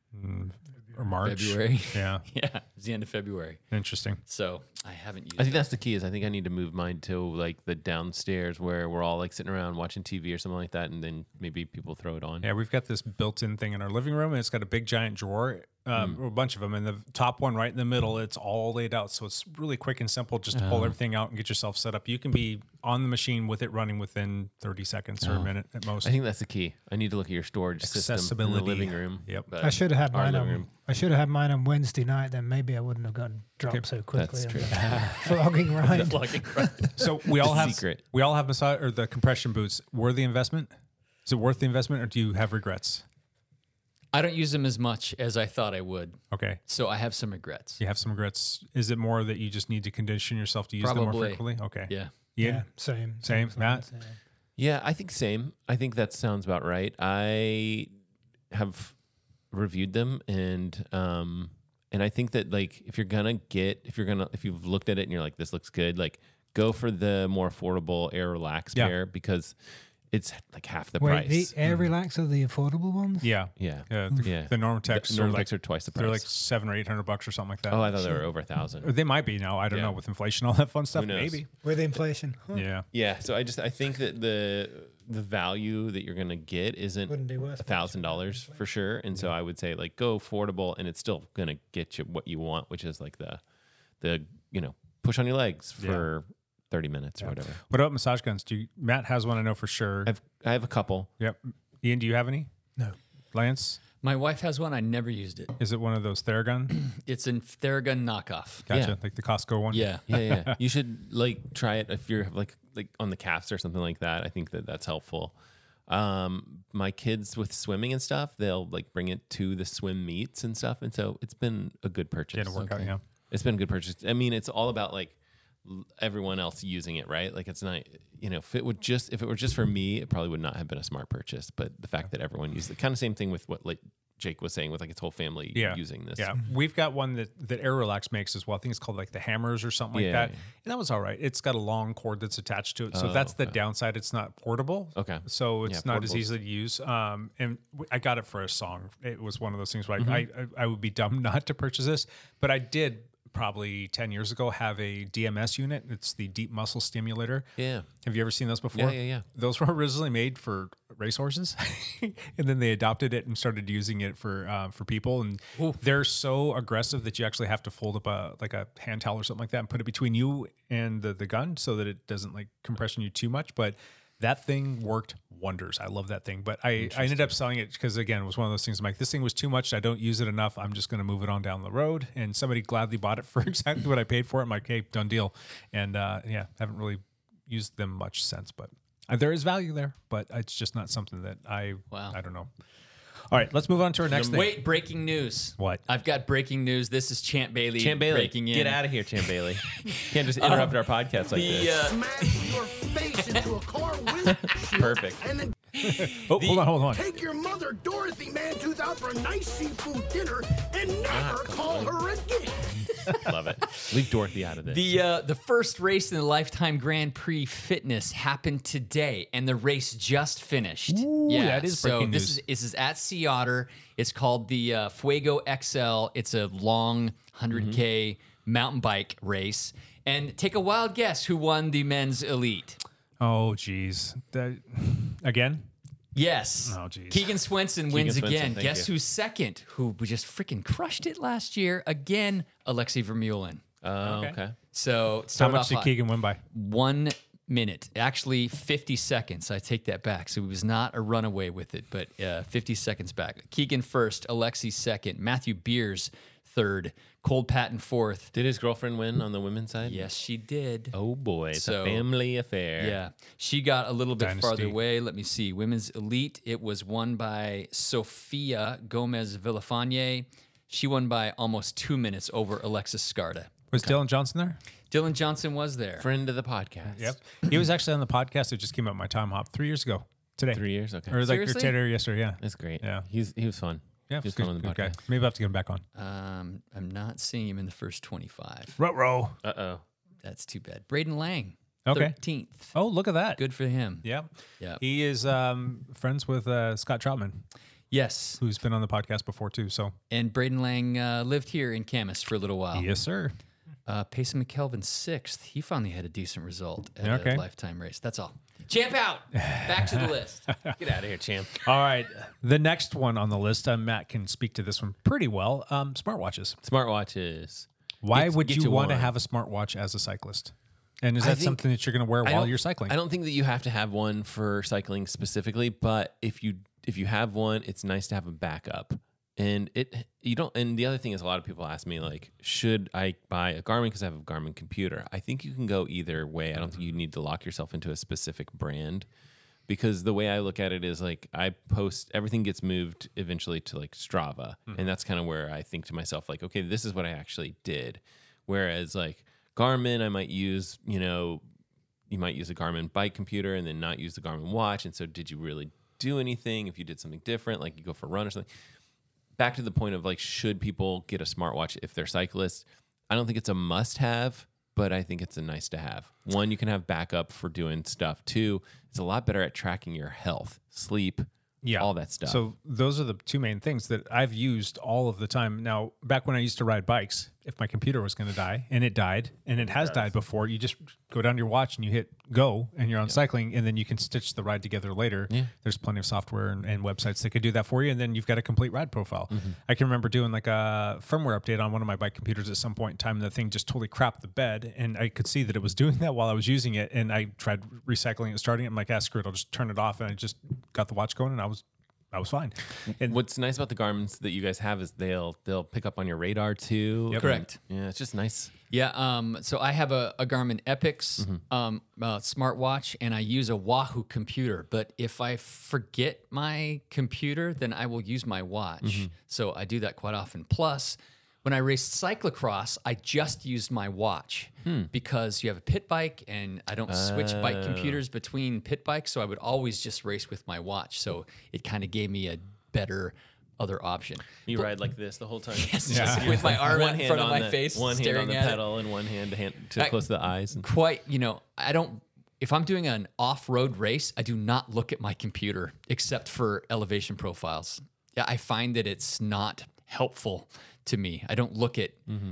or March? February. Yeah, Yeah, it was the end of February. interesting. So I haven't used I think them. that's the key. Is I think I need to move mine to like the downstairs where we're all like sitting around watching T V or something like that, and then maybe people throw it on. Yeah, we've got this built-in thing in our living room, and it's got a big giant drawer, um, a bunch of them. And the top one right in the middle, it's all laid out, so it's really quick and simple just to pull everything out and get yourself set up. You can be on the machine with it running within thirty seconds or a minute at most. I think that's the key. I need to look at your storage system in the Accessibility. living room. Yep. but I should have had our mine living on. room- I should have had mine on Wednesday night. Then maybe I wouldn't have gotten dropped so quickly. That's on true. the Flogging ride. Plugging right. So we all have secret. we all have massage or the compression boots. Worth the investment? Is it worth the investment, or do you have regrets? I don't use them as much as I thought I would, Okay, so I have some regrets. you have some regrets. Is it more that you just need to condition yourself to use them more Probably. frequently? Okay, Yeah. yeah, Yeah, same. same. Matt, Yeah, I think same. I think that sounds about right. I have reviewed them, and um, and I think that like if you're gonna get if you're gonna if you've looked at it and you're like, this looks good, like go for the more affordable Air Relax Yeah. pair because it's like half the Wait, price. the Air Relax are the affordable ones? yeah, yeah, yeah. The, Yeah. the Normatechs The are Normtex like are twice the they're like price. seven or eight hundred bucks or something like that. Oh, I thought they were over a thousand. They might be now. I don't Yeah. know with inflation, all that fun stuff. knows? Maybe. With inflation. Huh. Yeah. Yeah, so I just I think that the the value that you're gonna get isn't Wouldn't be worth a thousand dollars for sure, and so I would say like go affordable, and it's still gonna get you what you want, which is like the the you know push on your legs for thirty minutes or whatever. What about massage guns? Do you, Matt has one? I know for sure. I've I have a couple. Yep. Ian, do you have any? No. Lance, My wife has one. I never used it. is it one of those Theragun? It's in Theragun knockoff. Gotcha, Yeah. like the Costco one. Yeah. Yeah, yeah. You should like try it if you're like like on the calves or something like that. I think that that's helpful. Um, my kids with swimming and stuff, they'll like bring it to the swim meets and stuff, and so it's been a good purchase. Get a workout. Yeah. It's been a good purchase. I mean, it's all about like l- everyone else using it, right? Like it's not, you know, if it would just if it were just for me, it probably would not have been a smart purchase. But the fact that everyone used it, kind of same thing with what like Jake was saying with like his whole family Yeah. using this. Yeah, we've got one that that Air Relax makes as well. I think it's called like the Hammers or something like Yeah, that. yeah. And that was all right. It's got a long cord that's attached to it, so Oh, that's the okay. downside. It's not portable. Okay. so it's Yeah, not as portable's- easy to use. Um, and w- I got it for a song. It was one of those things where Mm-hmm. I, I I would be dumb not to purchase this, but I did probably ten years ago have a D M S unit. It's the deep muscle stimulator. Yeah. Have you ever seen those before? Yeah, yeah, yeah. Those were originally made for racehorses, and then they adopted it and started using it for uh, for people. And Ooh. they're so aggressive that you actually have to fold up a like a hand towel or something like that and put it between you and the, the gun so that it doesn't like compression you too much. But that thing worked wonders. I love that thing. But I, I ended up selling it because, again, it was one of those things. I'm like, this thing was too much. I don't use it enough. I'm just going to move it on down the road. And somebody gladly bought it for exactly what I paid for it. I'm like, hey, done deal. And uh, yeah, haven't really used them much since. But uh, there is value there. But it's just not something that I, Wow. I don't know. All right, let's move on to our next thing. Wait, breaking news. What? I've got breaking news. This is Champ Bailey. Champ Bailey, breaking in. get out of here, Champ Bailey. Can't just interrupt our podcast like The, this. uh, Smash your face into a car windshield. Perfect. And then Oh, hold on, hold on. take your mother, Dorothy Mantooth, out for a nice seafood dinner and never call her again. Love it. Leave Dorothy out of this. The uh, the first race in the Lifetime Grand Prix Fitness happened today, and the race just finished. Ooh, that is so breaking this news. is this is at Sea Otter. It's called the uh, Fuego X L. It's a long one hundred K mountain bike race. And take a wild guess who won the men's elite. Oh, geez. That, again? Yes. Oh, geez. Keegan Swenson wins Swenson, again. thank Guess you. who's second? Who just freaking crushed it last year? Again, Alexei Vermeulen. Oh, Okay. okay. So How started much off did hot. Keegan win by? One minute, actually fifty seconds. I take that back. So he was not a runaway with it, but uh, fifty seconds back. Keegan first, Alexei second, Matthew Beers third, Cole Patton fourth. Did his girlfriend win on the women's side? Yes, she did. Oh, boy. It's So- a family affair. Yeah, she got a little bit Dynasty. farther away. Let me see. Women's elite, it was won by Sofia Gomez Villafane. She won by almost two minutes over Alexis Scarda. Was Dylan Johnson there? Dylan Johnson was there. Friend of the podcast. Yep. He was actually on the podcast that just came out my time hop three years ago today. Three years? Okay. Or like or Seriously? today or yesterday, yeah. That's great. Yeah. He's, he was fun. Yeah, He was good, fun on the good guy. podcast. Maybe I'll have to get him back on. Um, I'm not seeing him in the first twenty-five. Ruh-roh. Uh-oh. That's too bad. Braden Lang, Okay. thirteenth. Oh, look at that. Good for him. Yeah. Yeah. He is um, friends with uh, Scott Troutman, Yes. who's been on the podcast before too. So, And Braden Lang uh, lived here in Camas for a little while. yes, sir. Uh, Payson McKelvin, sixth. He finally had a decent result at Okay. a lifetime race. That's all. Champ out. Back to the list. Get out of here, champ. All right. The next one on the list, uh, Matt can speak to this one pretty well. Um, smartwatches. Smartwatches. Why Get- would get you you want to one. have a smartwatch as a cyclist? And is I that think- something that you're going to wear I while don't- you're cycling? I don't think that you have to have one for cycling specifically, but if you if you have one, it's nice to have a backup. And it you don't. And the other thing is, a lot of people ask me like, should I buy a Garmin because I have a Garmin computer? I think you can go either way. I don't think you need to lock yourself into a specific brand, because the way I look at it is like I post everything gets moved eventually to like Strava, and that's kind of where I think to myself like, okay, this is what I actually did. Whereas like Garmin, I might use you know. You might use a Garmin bike computer and then not use the Garmin watch. And so did you really do anything if you did something different, like you go for a run or something? Back to the point of like, should people get a smartwatch if they're cyclists? I don't think it's a must have, but I think it's a nice to have. One, you can have backup for doing stuff. Two, it's a lot better at tracking your health, sleep, Yeah. all that stuff. So those are the two main things that I've used all of the time. Now, back when I used to ride bikes, if my computer was going to die, and it died, and it has died before, you just go down to your watch and you hit go, and you're on cycling, and then you can stitch the ride together later. Yeah. There's plenty of software and, and websites that could do that for you, and then you've got a complete ride profile. Mm-hmm. I can remember doing like a firmware update on one of my bike computers at some point in time, and the thing just totally crapped the bed, and I could see that it was doing that while I was using it, and I tried recycling it, starting it. I'm like, ah, screw it, I'll just turn it off, and I just got the watch going, and I was I was fine. And What's nice about the Garmin's that you guys have is they'll they'll pick up on your radar too. Yep. Correct. Yeah, it's just nice. Yeah. Um, so I have a, a Garmin Epix Mm-hmm. um, uh, smartwatch, and I use a Wahoo computer. But if I forget my computer, then I will use my watch. Mm-hmm. So I do that quite often. Plus, when I raced cyclocross, I just used my watch Hmm. because you have a pit bike, and I don't switch Oh. bike computers between pit bikes. So I would always just race with my watch. So it kind of gave me a better other option. You ride like this the whole time. Yes, Yeah. just with my arm one out in hand front of on my the, face, one hand staring on the at it. pedal, and one hand to, hand to I- close to the eyes. And Quite, you know, I don't. If I'm doing an off-road race, I do not look at my computer except for elevation profiles. Yeah, I find that it's not helpful to me. I don't look at Mm-hmm.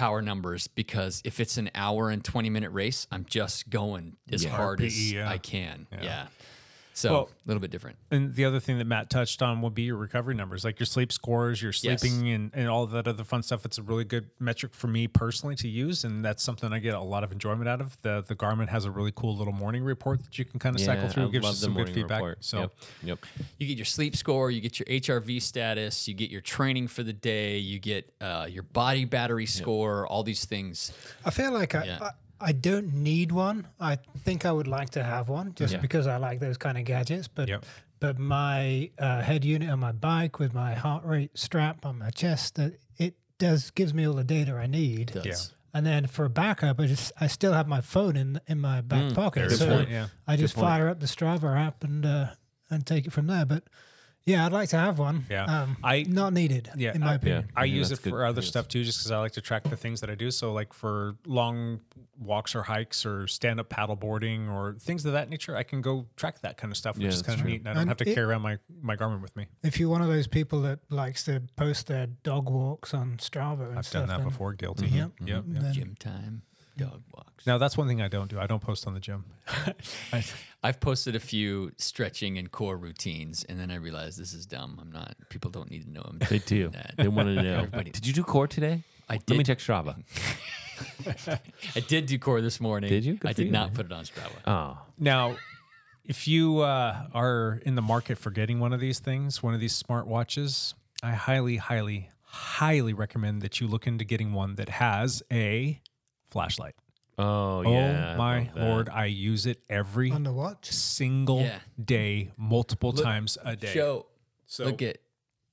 power numbers because if it's an hour and twenty minute race, I'm just going as Yeah. hard R P E, as yeah. I can. Yeah. Yeah. So Well, a little bit different. And the other thing that Matt touched on would be your recovery numbers, like your sleep scores, your sleeping, and, and all that other fun stuff. It's a really good metric for me personally to use, and that's something I get a lot of enjoyment out of. The the Garmin has a really cool little morning report that you can kind of cycle through. I It gives you love the some good morning feedback. report. So Yep. Yep. You get your sleep score, you get your H R V status, you get your training for the day, you get uh, your body battery score, all these things. I feel like I, Yeah. I I don't need one. I think I would like to have one just Yeah. because I like those kind of gadgets. But Yep. but my uh, head unit on my bike with my heart rate strap on my chest, that it does gives me all the data I need. Does. Yeah. And then for backup, I just I still have my phone in in my back pocket, Good so point, yeah. I just point. fire up the Strava app and uh, and take it from there. But yeah, I'd like to have one. Yeah. um, I- not needed. Yeah, in my I, opinion. I Yeah, use that's it good. for other Yes. stuff too, just because I like to track the things that I do. So, like for long walks or hikes or stand up paddle boarding or things of that nature, I can go track that kind of stuff, which Yeah, is that's kind of true. neat. And I don't And have to it- carry around my, my Garmin with me. If you're one of those people that likes to post their dog walks on Strava and I've stuff, done that then- before. Guilty. Yep. Yep. yep. then- Gym time, dog walks. Now that's one thing I don't do. I don't post on the gym. I, I've posted a few stretching and core routines, and then I realized this is dumb. I'm not. People don't need to know I'm They do. that. They want to know. Everybody- Did you do core today? I Let me did. check Strava. I did do core this morning. Did you? Good I for did you, not man. put it on Strava. Oh, now, if you uh, are in the market for getting one of these things, one of these smartwatches, I highly, highly, highly recommend that you look into getting one that has a flashlight. oh yeah. oh my love that. lord, I use it every on the watch. single Yeah. day, multiple Look- times a day. Joe, So- look at.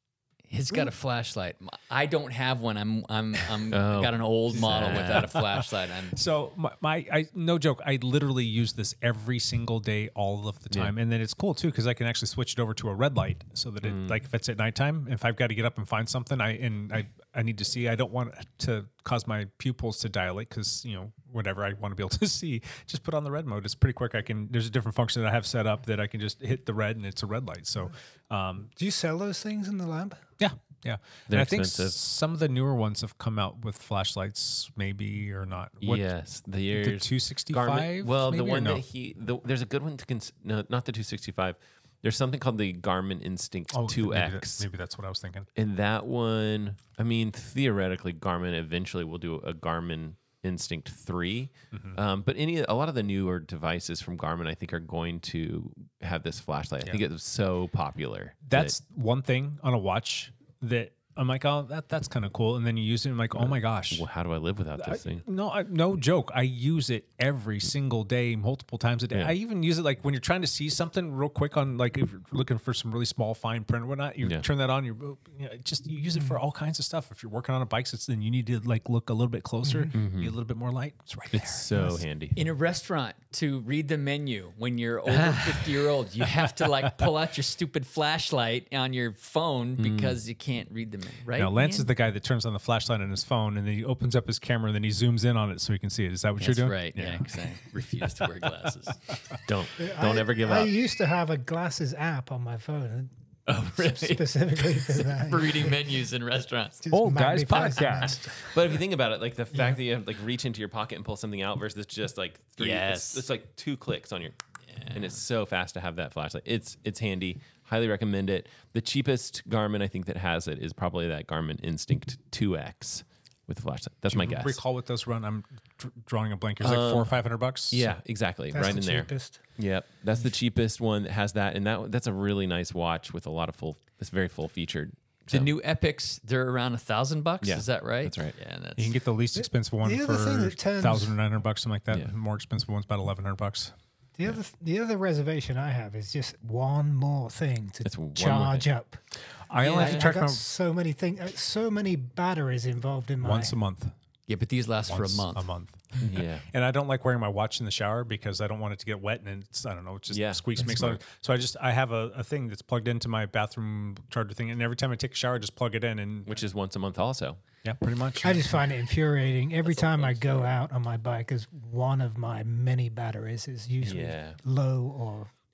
He's got a flashlight. I don't have one. I'm I'm I'm Oh, got an old model sad. without a flashlight. I'm So my, my I no joke, I literally use this every single day, all of the time, and then it's cool too because I can actually switch it over to a red light so that it like if it's at nighttime, if I've got to get up and find something, I and I I need to see. I don't want to cause my pupils to dilate because you know whatever I want to be able to see. Just put on the red mode. It's pretty quick. I can. There's a different function that I have set up that I can just hit the red and it's a red light. So um, Do you sell those things in the lab? yeah. Yeah, They're and I think expensive. some of the newer ones have come out with flashlights, maybe or not. What- yes, the the years two sixty-five. Well, the maybe, or one no? that he the, there's a good one to cons- no, not the two sixty-five. There's something called the Garmin Instinct Oh, two maybe, that- X. maybe that's what I was thinking. And that one, I mean, theoretically, Garmin eventually will do a Garmin Instinct three. Mm-hmm. Um, but any a lot of the newer devices from Garmin, I think, are going to have this flashlight. I think it was so popular. That's one thing on a watch that I'm like, oh, that that's kind of cool. And then you use it, and I'm like, oh my gosh. that, well, how do I live without this thing? No, I, no joke. I use it every single day, multiple times a day. Yeah. I even use it like when you're trying to see something real quick on, like if you're looking for some really small fine print or whatnot. You Yeah. turn that on. You you know, just you use it for all kinds of stuff. If you're working on a bike, it's then you need to like look a little bit closer, need a little bit more light. It's right there. It's so handy. in a restaurant to read the menu when you're over fifty year old. You have to like pull out your stupid flashlight on your phone because you can't read the menu, right? Now, Lance Ian? is the guy that turns on the flashlight on his phone, and then he opens up his camera, and then he zooms in on it so he can see it. Is that what That's you're doing? right. Yeah, because I refuse to wear glasses. Don't don't I- ever give I up. used to have a glasses app on my phone Oh, really? specifically for that. For reading menus in restaurants. Just Old Guys magnifies Podcast. But if you think about it, like the fact that you have to like reach into your pocket and pull something out versus just like three, Yes. it's, it's like two clicks on your, and it's so fast to have that flashlight. It's it's handy. Highly recommend it. The cheapest Garmin I think that has it is probably that Garmin Instinct two X with the flashlight. That's my guess. Recall what those run. I'm dr- drawing a blank. It's like four or five hundred bucks. Yeah, exactly. That's right the in there. cheapest. Yep, that's the cheapest one that has that, and that that's a really nice watch with a lot of full. It's very full featured. The So, new Epics, they're around a thousand bucks. Yeah, Is that right? that's right. Yeah, that's You can get the least expensive one the other thing for that turns- thousand or nine hundred bucks, something like that. Yeah. The more expensive one's about eleven hundred bucks. The other the other reservation I have is just one more thing to It's one more charge thing. up. I only have I, to I check got my so many things, so many batteries involved in my. once a month. yeah, but these last Once for a month. A month. yeah. And I don't like wearing my watch in the shower because I don't want it to get wet and it's, I don't know, it just Yeah, squeaks, that's makes smart. loud. So I just, I have a, a thing that's plugged into my bathroom charger thing. And every time I take a shower, I just plug it in and, Which is once a month also. yeah, pretty much. I just find it infuriating. Every time I go out on my bike, is one of my many batteries is usually Yeah. low or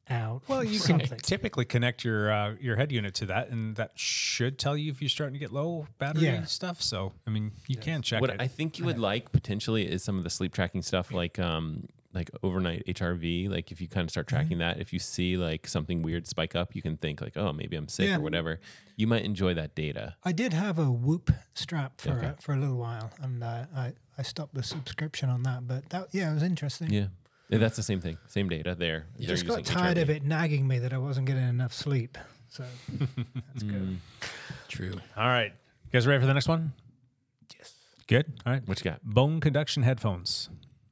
out. Well, you something. can typically connect your uh, your head unit to that, and that should tell you if you're starting to get low battery Yeah. stuff. So, I mean, you can check What it. I think you would like potentially is some of the sleep tracking stuff, like um, like overnight H R V. Like if you kind of start Mm-hmm. tracking that, if you see like something weird spike up, you can think like, oh, maybe I'm sick Yeah. or whatever. You might enjoy that data. I did have a Whoop strap for Okay. uh, for a little while, and uh, I I stopped the subscription on that. But that yeah, it was interesting. Yeah. Yeah, that's the same thing. Same data there. I just got tired of it nagging me that I wasn't getting enough sleep. So that's good. True. All right. You guys ready for the next one? Yes. Good. All right. What you got? Bone conduction headphones.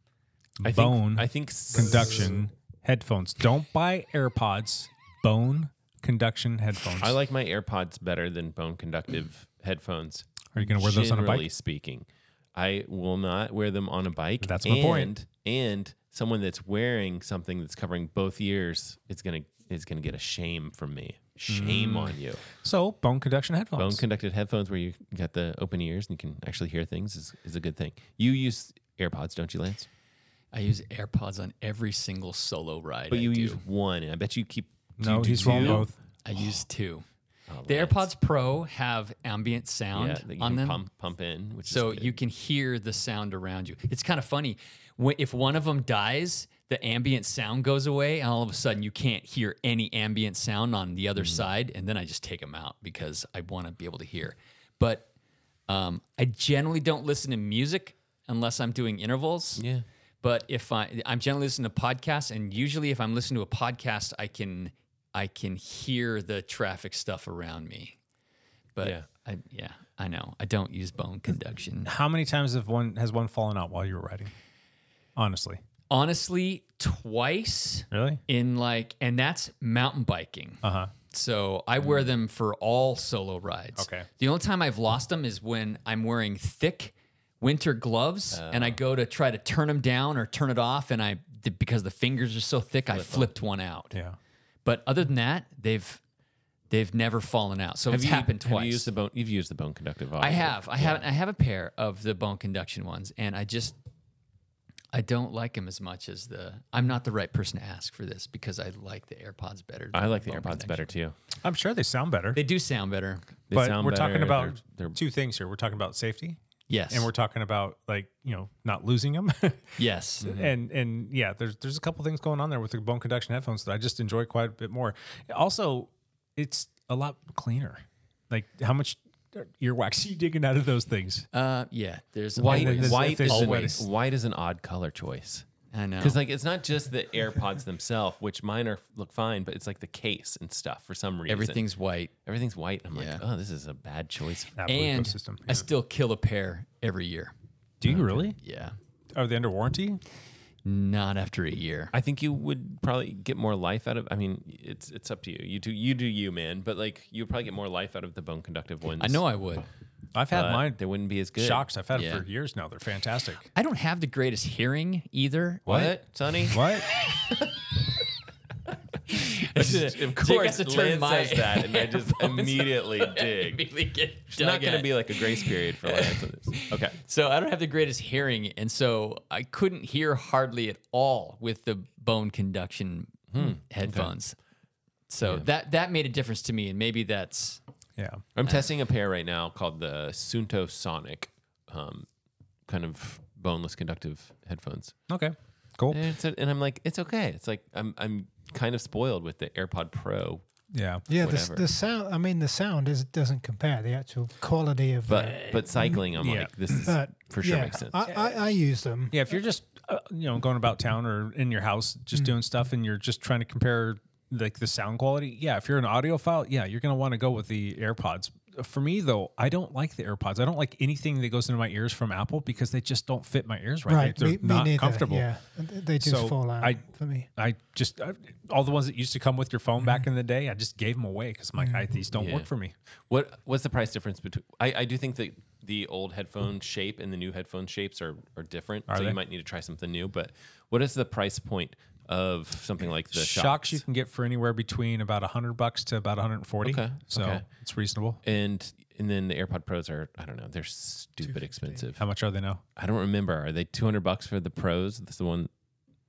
I think- Bone I think s- conduction headphones. Don't buy AirPods. Bone conduction headphones. I like my AirPods better than bone conductive headphones. Are you gonna wear those on a bike? Generally speaking, I will not wear them on a bike. That's my and, point. And someone that's wearing something that's covering both ears, it's gonna is gonna get a shame from me. Shame Mm. on you. So bone conduction headphones. Bone conducted headphones where you got the open ears and you can actually hear things is, is a good thing. You use AirPods, don't you, Lance? I use AirPods on every single solo ride. But I you do. use one, and I bet you keep. do No, you do he's wrong two? both. I use two. Oh, The Lance. AirPods Pro have ambient sound Yeah, that you on can them. pump pump in, which so is good. you can hear the sound around you. It's kind of funny. Wh- If one of them dies, the ambient sound goes away, and all of a sudden you can't hear any ambient sound on the other Mm. side. And then I just take them out because I want to be able to hear. But um, I generally don't listen to music unless I'm doing intervals. Yeah. But if I, I'm generally listening to podcasts, and usually if I'm listening to a podcast, I can I can hear the traffic stuff around me. But Yeah. I, yeah, I know. I don't use bone conduction. How many times have one has one fallen out while you were riding? Honestly. Honestly, twice Really? in like, and that's mountain biking. Uh huh. So I wear them for all solo rides. Okay. The only time I've lost them is when I'm wearing thick winter gloves and I go to try to turn them down or turn it off, and I because the fingers are so thick, I flipped one out. Yeah. But other than that, they've they've never fallen out. So Have it's you, happened have twice. you used the bone? You've used the bone conductive. I obviously. have. I have. I have a pair of the bone conduction ones, and I just I don't like them as much as the. I'm not the right person to ask for this because I like the AirPods better. I than like the bone AirPods conduction. better too. I'm sure they sound better. They do sound better. They but sound we're better. talking about They're- they're- two things here. We're talking about safety, Yes. and we're talking about like you know not losing them. yes. and and yeah, there's there's a couple things going on there with the bone conduction headphones that I just enjoy quite a bit more. Also, it's a lot cleaner. Like how much earwax are you digging out of those things? Uh, yeah. There's White, always, white, there's is an, always. white is an odd color choice. I know. Because like it's not just the AirPods themselves, which mine are look fine, but it's like the case and stuff for some reason. Everything's white, everything's white. I'm Yeah. like, oh, this is a bad choice. That and ecosystem. I still kill a pair every year. Do you really? Yeah. Are they under warranty? Not after a year. I think you would probably get more life out of. I mean, it's it's up to you. You do you do you, man. But like you would probably get more life out of the bone conductive ones. I know I would. I've had but mine. They wouldn't be as good. Shocks. I've had Yeah. them for years now. They're fantastic. I don't have the greatest hearing either. What, Sonny? What? Of course, to turn Lance my says that, and I just headphones immediately on. dig. Immediately get It's dug not going to at. be like a grace period for Lance on this. Okay. So I don't have the greatest hearing, and so I couldn't hear hardly at all with the bone conduction headphones. So that that made a difference to me, and maybe that's Yeah. I'm testing a pair right now called the Sunto Sonic, um, kind of boneless conductive headphones. Okay. Cool. And, it's a, and I'm like, it's okay. It's like I'm I'm kind of spoiled with the AirPod Pro, Yeah. Yeah, the, Whatever. the sound. I mean, the sound is doesn't compare the actual quality of. but uh, but cycling, I'm Yeah. like, this is but for sure yeah, makes sense. I, I, I use them. Yeah, if you're just uh, you know going about town or in your house just Mm. doing stuff and you're just trying to compare like the sound quality, yeah, if you're an audiophile, yeah, you're gonna want to go with the AirPods. For me though, I don't like the AirPods. I don't like anything that goes into my ears from Apple because they just don't fit my ears right. Right, They're me, me not neither. comfortable. Yeah, they just So fall out I- for me. I just I, all the ones that used to come with your phone back in the day, I just gave them away because I'm like, I, these don't Yeah. work for me. What what's the price difference between? I, I do think that the old headphone shape and the new headphone shapes are are different. Are so they? you might need to try something new. But what is the price point of something like the Shocks, Shocks? you can get for anywhere between about a hundred bucks to about one hundred forty. Okay, so okay. it's reasonable. and and then the AirPod Pros are I don't know, they're stupid expensive. How much are they now? I don't remember. Are they two hundred bucks for the Pros? That's the one.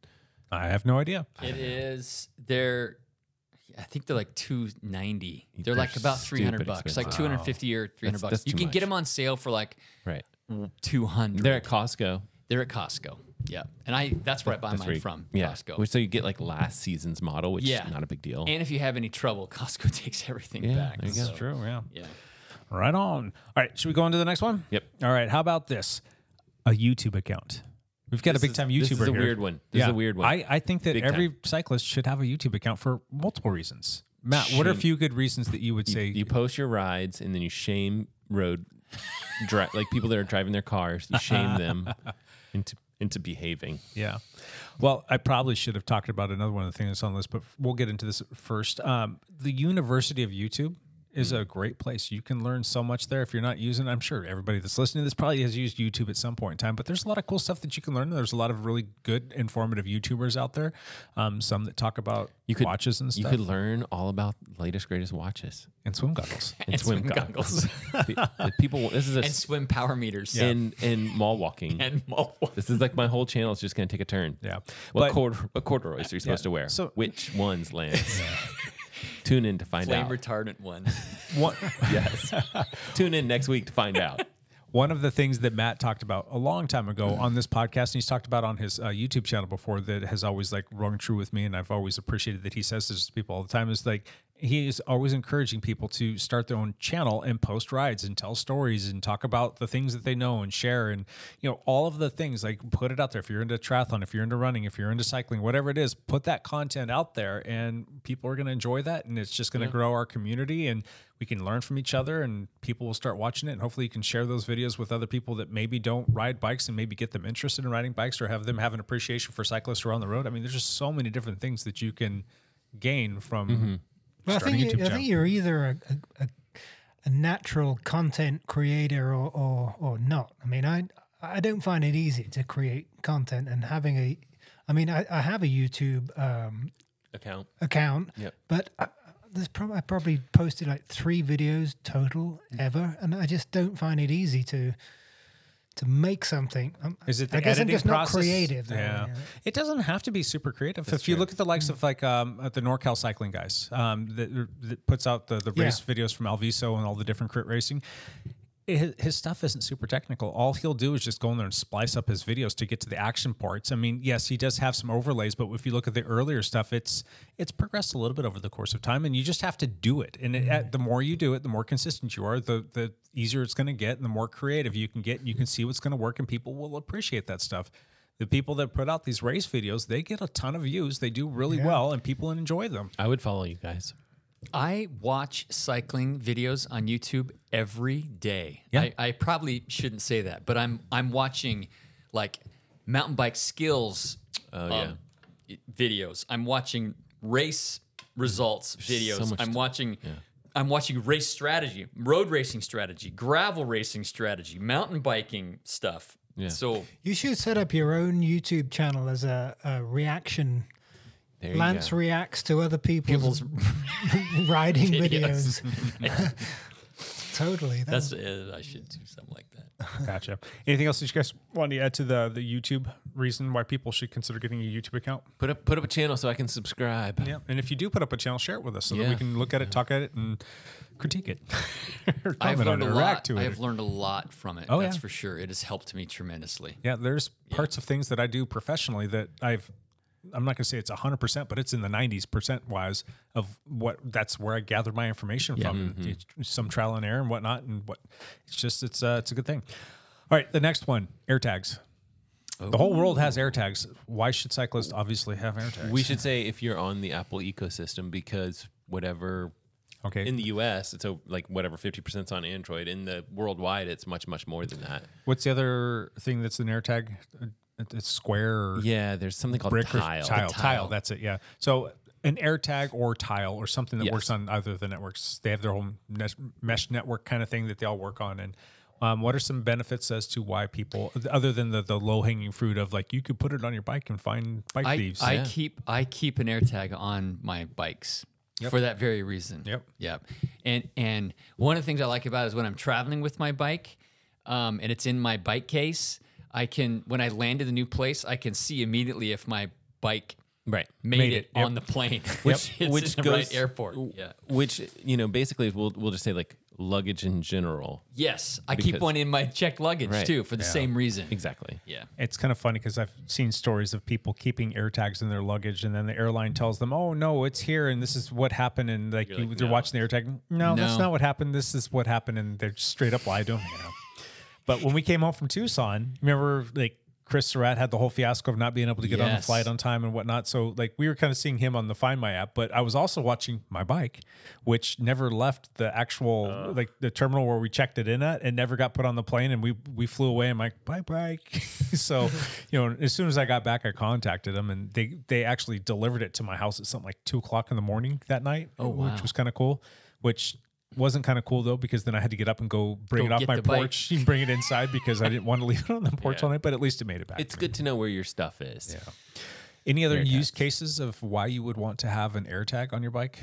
I have no idea. It is. They're. I think they're like two ninety. They're, They're like about three hundred stupid bucks, expensive. like two hundred fifty or three hundred That's- bucks. that's You too can get much. them on sale for like Right. two hundred. They're at Costco. They're at Costco. Yeah, and I that's where I buy That's mine where you- from. Yeah. Costco. Which, so you get like last season's model, which Yeah. is not a big deal. And if you have any trouble, Costco takes everything Yeah, back. there you go. so, True, yeah. Yeah. Right on. All right, should we go on to the next one? Yep. All right, how about this? A YouTube account. We've got This a big is- time this YouTuber is a here. weird one. This is a weird one. I, I think that Big every time. cyclist should have a YouTube account for multiple reasons. Matt, what are a Shame. few good reasons that you would You, say? you post your rides and then you shame road, dri- like people that are driving their cars. You shame them into into behaving. Yeah. Well, I probably should have talked about another one of the things that's on the list, but we'll get into this first. Um, the University of YouTube is a great place. You can learn so much there if you're not using it. I'm sure everybody that's listening to this probably has used YouTube at some point in time, but there's a lot of cool stuff that you can learn. There's a lot of really good, informative YouTubers out there. Um, some that talk about You could, watches and You stuff. could learn all about latest, greatest watches and swim goggles. and, And swim, swim goggles. Pe- people, this is a And swim power meters. and and mall walking. And mall walk. This is like my whole channel is just going to take a turn. Yeah. What, But- cord, what corduroys are you supposed Yeah. to wear? So- Which ones, Lance? Tune in to find Flame out. retardant one. One, Yes. Tune in next week to find out. One of the things that Matt talked about a long time ago on this podcast, and he's talked about on his uh, YouTube channel before, that has always like rung true with me, and I've always appreciated that he says this to people all the time, is like he is always encouraging people to start their own channel and post rides and tell stories and talk about the things that they know and share, and you know, all of the things, like put it out there. If you're into triathlon, if you're into running, if you're into cycling, whatever it is, put that content out there, and people are going to enjoy that, and it's just going to grow our community, and we can learn from each other, and people will start watching it, and hopefully you can share those videos with other people that maybe don't ride bikes and maybe get them interested in riding bikes or have them have an appreciation for cyclists who are on the road. I mean, there's just so many different things that you can gain from Mm-hmm. Well, I starting think a you, YouTube I channel. think you're either a, a, a, a natural content creator or, or or not. I mean, I I don't find it easy to create content, and having a, I mean, I, I have a YouTube um, Account. account, Yep. but I, there's probably I probably posted like three videos total ever, and I just don't find it easy to to make something. Um, Is it the I guess I'm editing just process? not creative. though, Yeah. you know. It doesn't have to be super creative. if you look at the likes of like um, at the NorCal cycling guys um, that, that puts out the, the Yeah. race videos from Alviso and all the different crit racing, his, his stuff isn't super technical. All he'll do is just go in there and splice up his videos to get to the action parts. I mean, yes, he does have some overlays, but if you look at the earlier stuff, it's it's progressed a little bit over the course of time, and you just have to do it. And it, at, the more you do it, the more consistent you are, the the easier it's going to get, and the more creative you can get. And you can see what's going to work, and people will appreciate that stuff. The people that put out these race videos, they get a ton of views. They do really well, and people enjoy them. I would follow you guys. I watch cycling videos on YouTube every day. Yeah. I, I probably shouldn't say that, but I'm I'm watching like mountain bike skills Oh, um, videos. I'm watching race results videos. so much I'm to- watching I'm watching race strategy, road racing strategy, gravel racing strategy, mountain biking stuff. Yeah. So You should set up your own YouTube channel as a, a reaction. There you Lance go. reacts to other people's, riding videos. Totally. that's uh, I should do something like that. Gotcha. Anything else that you guys want to add to the the YouTube reason why people should consider getting a YouTube account? Put up put up a channel so I can subscribe. Yeah, and if you do put up a channel, share it with us so that we Yeah. can look at it, talk at it, and critique it, or I've comment on learned it, a or lot. react to it. I've learned a lot from it. Oh, that's yeah. for sure. It has helped me tremendously. Yeah, there's parts of things that I do professionally that I've. I'm not going to say it's one hundred percent, but it's in the nineties percent wise of what that's where I gather my information from. Mm-hmm. It's some trial and error and whatnot, and what it's just it's uh, it's a good thing. All right, the next one, AirTags. The whole world has AirTags. Why should cyclists obviously have AirTags? We should say if you're on the Apple ecosystem, because whatever okay. in the U S it's a, like whatever fifty percent on Android. In the worldwide, it's much much more than that. What's the other thing that's an AirTag? Uh, It's square. Or Yeah, there's something called brick tile. or tile, The tile. tile. That's it. Yeah. So an AirTag or tile or something that Yes. works on either of the networks. They have their own mesh, mesh network kind of thing that they all work on. And um, what are some benefits as to why people, other than the, the low hanging fruit of like you could put it on your bike and find bike I, thieves? I Yeah. keep I keep an AirTag on my bikes for that very reason. Yep. Yep. And and one of the things I like about it is when I'm traveling with my bike, um, and it's in my bike case, I can when I land in the new place, I can see immediately if my bike Right. made, Made it, it, yep. on the plane, Which it's which in the goes right airport. Yeah. Which you know basically we'll we'll just say like luggage in general. Yes, I keep Because- one in my checked luggage Right. too for the Yeah. same reason. Exactly. Yeah. It's kind of funny because I've seen stories of people keeping AirTags in their luggage, and then the airline tells them, "Oh no, it's here, and this is what happened." And like, You're you, like, they're "No." watching the AirTag. No, that's No. not what happened. This is what happened, and they're just straight up lied to them. You know. But when we came home from Tucson, remember like Chris Surratt had the whole fiasco of not being able to get on the Yes. flight on time and whatnot. So like we were kind of seeing him on the Find My app, but I was also watching my bike, which never left the actual like the terminal where we checked it in at, and never got put on the plane. And we we flew away. I'm like, bye bike. So you know, as soon as I got back, I contacted them, and they they actually delivered it to my house at something like two o'clock in the morning that night. Oh, wow. Which was kind of cool. Which wasn't kind of cool though, because then I had to get up and go bring Go it off get my the bike. porch and bring it inside because I didn't want to leave it on the porch Yeah. all night. But at least it made it back. It's to me. good to know where your stuff is. Yeah. Any other AirTags. use cases of why you would want to have an AirTag on your bike?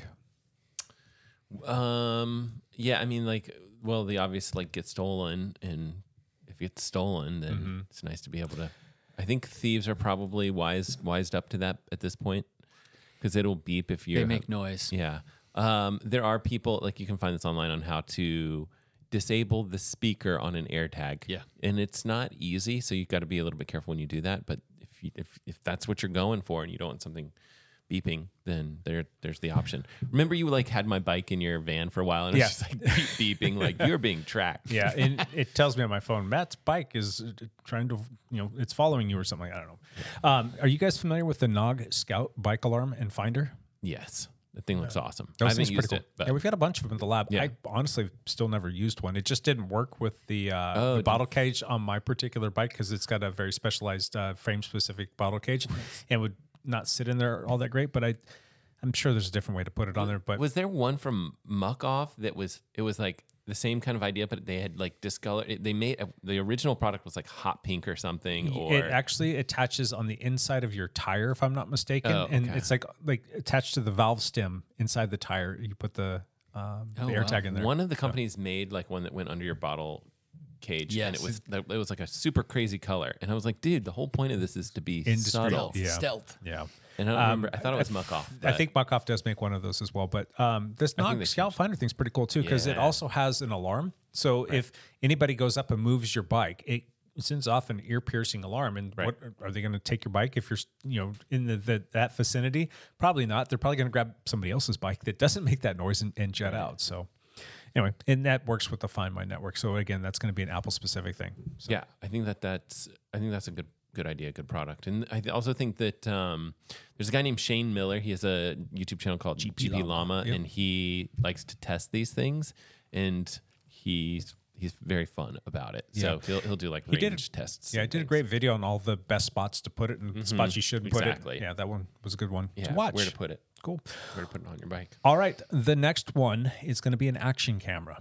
Um. Yeah. I mean, like, well, the obvious like get stolen, and if it gets stolen, then Mm-hmm. it's nice to be able to. I think thieves are probably wise wised up to that at this point because it'll beep if you They make noise. Yeah. Um. There are people like you can find this online on how to disable the speaker on an AirTag. Yeah. And it's not easy, so you've got to be a little bit careful when you do that. But if you, if if that's what you're going for, and you don't want something beeping, then there there's the option. Remember, you like had my bike in your van for a while, and it Yeah. was just like beep, beeping, like you're being tracked. Yeah, and it tells me on my phone, Matt's bike is uh, trying to, you know, it's following you or something. I don't know. Um, are you guys familiar with the Nog Scout bike alarm and finder? Yes, the thing looks awesome. I Those haven't things are used pretty it, cool. but Yeah, we've got a bunch of them in the lab. Yeah. I honestly still never used one. It just didn't work with the, uh, Oh, the it bottle cage on my particular bike because it's got a very specialized uh, frame-specific bottle cage, and would not sit in there all that great. But I, I'm sure there's a different way to put it on there. But was there one from Muck Off that was it was like the same kind of idea, but they had like discolored. It, they made a, the original product was like hot pink or something. Or it actually attaches on the inside of your tire, if I'm not mistaken, Oh, and okay. it's like like attached to the valve stem inside the tire. You put the um, Oh, the wow. AirTag in there. one of the companies made like one that went under your bottle cage, and it Yes. was it was like a super crazy color. And I was like, dude, the whole point of this is to be Indiscreet. subtle. Yeah. Stealth. Yeah. And I don't remember. I thought it was Muck Off. I but- think Buckoff does make one of those as well. But um, this I think Nog they Scout Finder thing's pretty cool too because it Yeah. also has an alarm. So if anybody goes up and moves your bike, it sends off an ear piercing alarm. And Right. what are they going to take your bike if you're you know in the, the that vicinity? Probably not. They're probably going to grab somebody else's bike that doesn't make that noise and, and jet out. So anyway, and that works with the Find My network. So again, that's going to be an Apple specific thing. So, Yeah, I think that that's I think that's a good good idea, good product. And I th- also think that um, there's a guy named Shane Miller. He has a YouTube channel called G P, Llama, Llama. Yep. and he likes to test these things, and he's he's very fun about it. So Yeah. he'll he'll do like He did range tests. Yeah, I and did a things. great video on all the best spots to put it and the spots you shouldn't Exactly. put it. Yeah, that one was a good one Yeah, to watch. where to put it, Cool. where to put it on your bike. All right, the next one is going to be an action camera.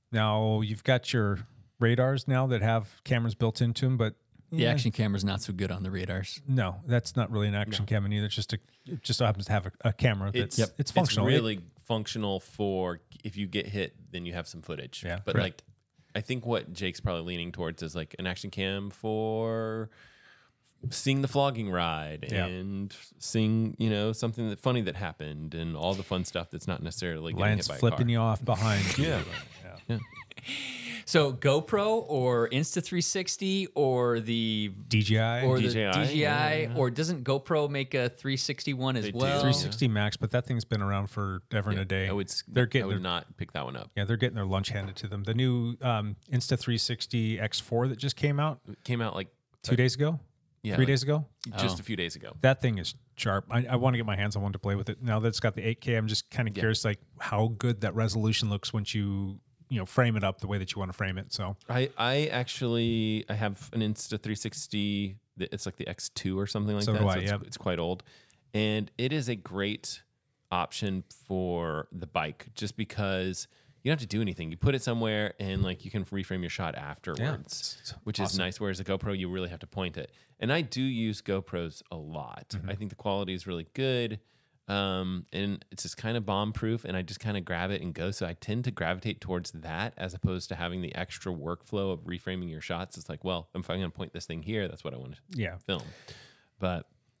Now you've got your radars now that have cameras built into them, but The action camera's not so good on the radars. no, that's not really an action camera either. It's just a, it just so happens to have a, a camera that's It's it's functional. It's It- really functional for if you get hit, then you have some footage. Yeah, but right. like, I think what Jake's probably leaning towards is like an action cam for seeing the flogging ride Yeah. and seeing you know something that funny that happened and all the fun stuff that's not necessarily getting Lance hit by flipping a you car. off behind. you. Yeah. yeah. So GoPro or Insta three sixty or the D J I, or D the J I, D J I, yeah. or doesn't GoPro make a three sixty one as They do. well? three sixty Max, but that thing's been around forever and a day. I would s- they're I getting would their, not pick that one up. yeah, they're getting their lunch handed to them. The new um, Insta three sixty X four that just came out It came out like two days ago, yeah, three like days ago. just Oh. a few days ago. That thing is sharp. I, I want to get my hands on one to play with it. Now that it's got the eight K, I'm just kind of Yeah. curious, like how good that resolution looks once you you know frame it up the way that you want to frame it. So I, I actually I have an Insta three sixty. that- It's like the X two or something like So that. do I, it's, yep. it's quite old, and it is a great option for the bike just because you don't have to do anything. You put it somewhere and like you can reframe your shot afterwards, it's- it's which is awesome. nice. Whereas a GoPro, you really have to point it. And I do use GoPros a lot. Mm-hmm. I think the quality is really good. Um, and it's just kind of bomb proof, and I just kind of grab it and go. So I tend to gravitate towards that as opposed to having the extra workflow of reframing your shots. It's like, well, if I'm going to point this thing here, that's what I want to yeah, film. But